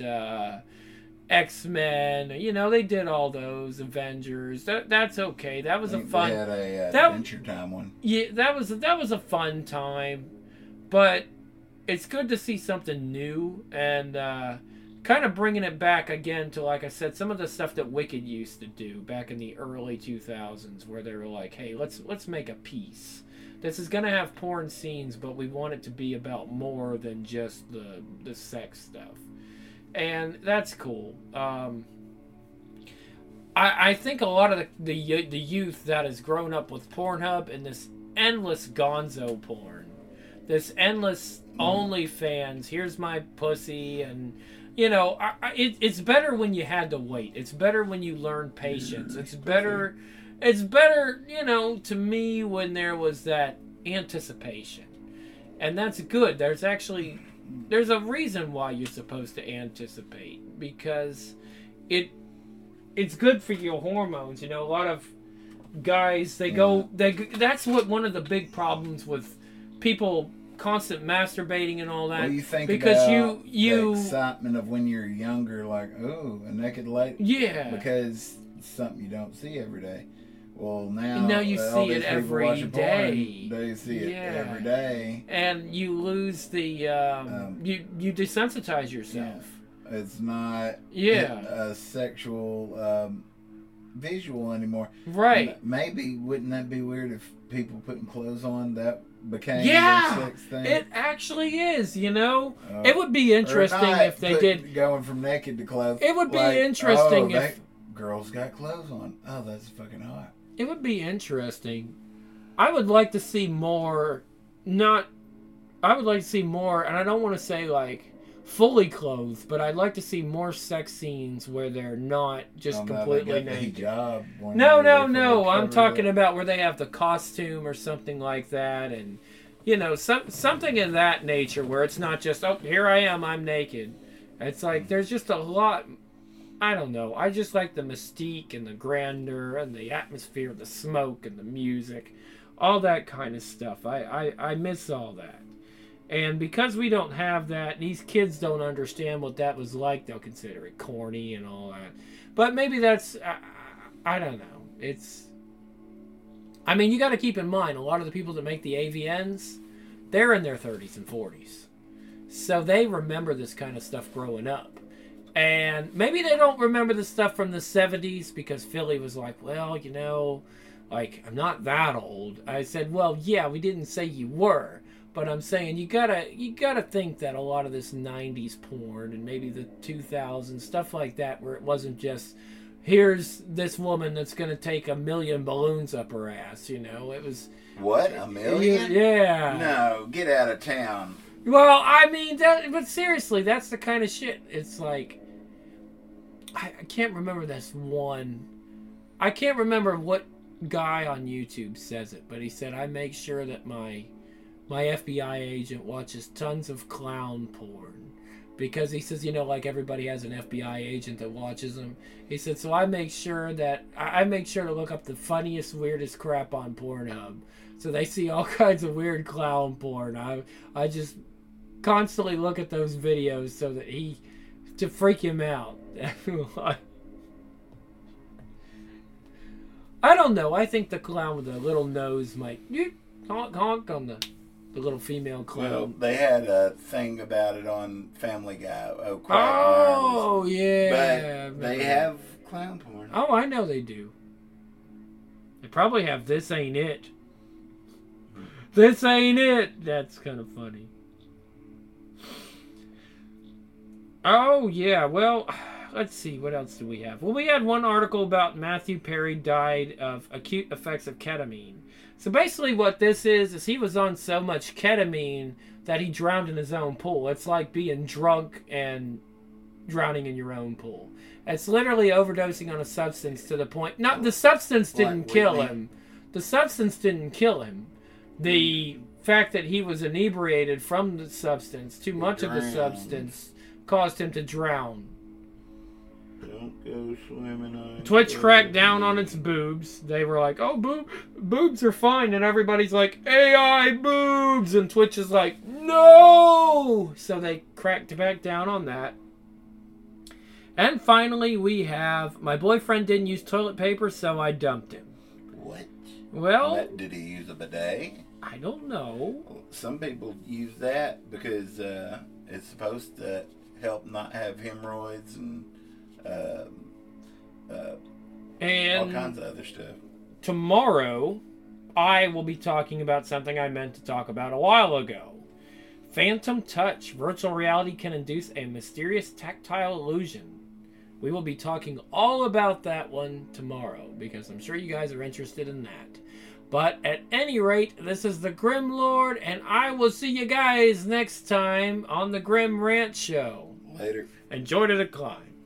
X-Men. They did all those. Avengers. That's okay. That was a fun. They had a Adventure Time one. Yeah, that was a fun time. But it's good to see something new and kind of bringing it back again to, like I said, some of the stuff that Wicked used to do back in the early 2000s, where they were like, hey, let's make a piece. This is going to have porn scenes, but we want it to be about more than just the sex stuff. And that's cool. I think a lot of the youth that has grown up with Pornhub and this endless gonzo porn, this endless OnlyFans, here's my pussy, and it's better when you had to wait. It's better when you learn patience. It's better, to me, when there was that anticipation. And that's good. There's a reason why you're supposed to anticipate, because it's good for your hormones. A lot of guys, that's one of the big problems with people constant masturbating and all that. Well, you think because about you the excitement of when you're younger, like, oh, a naked lady. Yeah. Because it's something you don't see every day. Well, now, Now you all see it these people every watching day. Porn, they see it Yeah. every day. And you lose the you desensitize yourself. It's not Yeah. a sexual visual anymore. Right. Maybe wouldn't that be weird if people putting clothes on that became Yeah, their sex thing? it actually is. It would be interesting if they did. Going from naked to clothes. It would be interesting if girls got clothes on. Oh, that's fucking hot. It would be interesting. I would like to see more. I would like to see more, and I don't want to say like fully clothed, but I'd like to see more sex scenes where they're not just completely naked. No. I'm talking about where they have the costume or something like that, and something of that nature where it's not just, oh, here I am, I'm naked. It's like there's just a lot. I don't know. I just like the mystique and the grandeur and the atmosphere, the smoke and the music, all that kind of stuff. I miss all that. And because we don't have that, these kids don't understand what that was like. They'll consider it corny and all that. But maybe that's, I don't know. You got to keep in mind, a lot of the people that make the AVNs, they're in their 30s and 40s. So they remember this kind of stuff growing up. And maybe they don't remember the stuff from the 70s because Philly was like, well, I'm not that old. I said, well, yeah, we didn't say you were. But I'm saying you gotta think that a lot of this 90s porn and maybe the 2000s, stuff like that, where it wasn't just, here's this woman that's going to take 1 million balloons up her ass, It was... What, 1 million? Yeah. No, get out of town. Well, but seriously, that's the kind of shit. It's like, I can't remember this one. I can't remember what guy on YouTube says it, but he said, I make sure that my FBI agent watches tons of clown porn. Because he says, like everybody has an FBI agent that watches them. He said, so I make sure to look up the funniest, weirdest crap on Pornhub. So they see all kinds of weird clown porn. I just constantly look at those videos so that to freak him out. I don't know. I think the clown with the little nose might honk honk on the little female clown. Well, they had a thing about it on Family Guy. Oh, yeah. But they have clown porn. Oh, I know they do. They probably have This Ain't It. This Ain't It. That's kind of funny. Oh, yeah. Well, let's see. What else do we have? Well, we had one article about Matthew Perry died of acute effects of ketamine. So basically what this is he was on so much ketamine that he drowned in his own pool. It's like being drunk and drowning in your own pool. It's literally overdosing on a substance to the point... the substance didn't kill him. The substance didn't kill him. The fact that he was inebriated from the substance, too much of the substance, caused him to drown. Don't go swimming on Twitch cracked down on its boobs. They were like, oh, boobs are fine. And everybody's like, AI boobs. And Twitch is like, no! So they cracked back down on that. And finally, we have, my boyfriend didn't use toilet paper, so I dumped him. What? Well... Did he use a bidet? I don't know. Some people use that because it's supposed to help not have hemorrhoids and all kinds of other stuff. Tomorrow, I will be talking about something I meant to talk about a while ago. Phantom Touch. Virtual reality can induce a mysterious tactile illusion. We will be talking all about that one tomorrow, because I'm sure you guys are interested in that. But at any rate, this is the Grim Lord, and I will see you guys next time on the Grim Rant Show. Later. Enjoy the decline.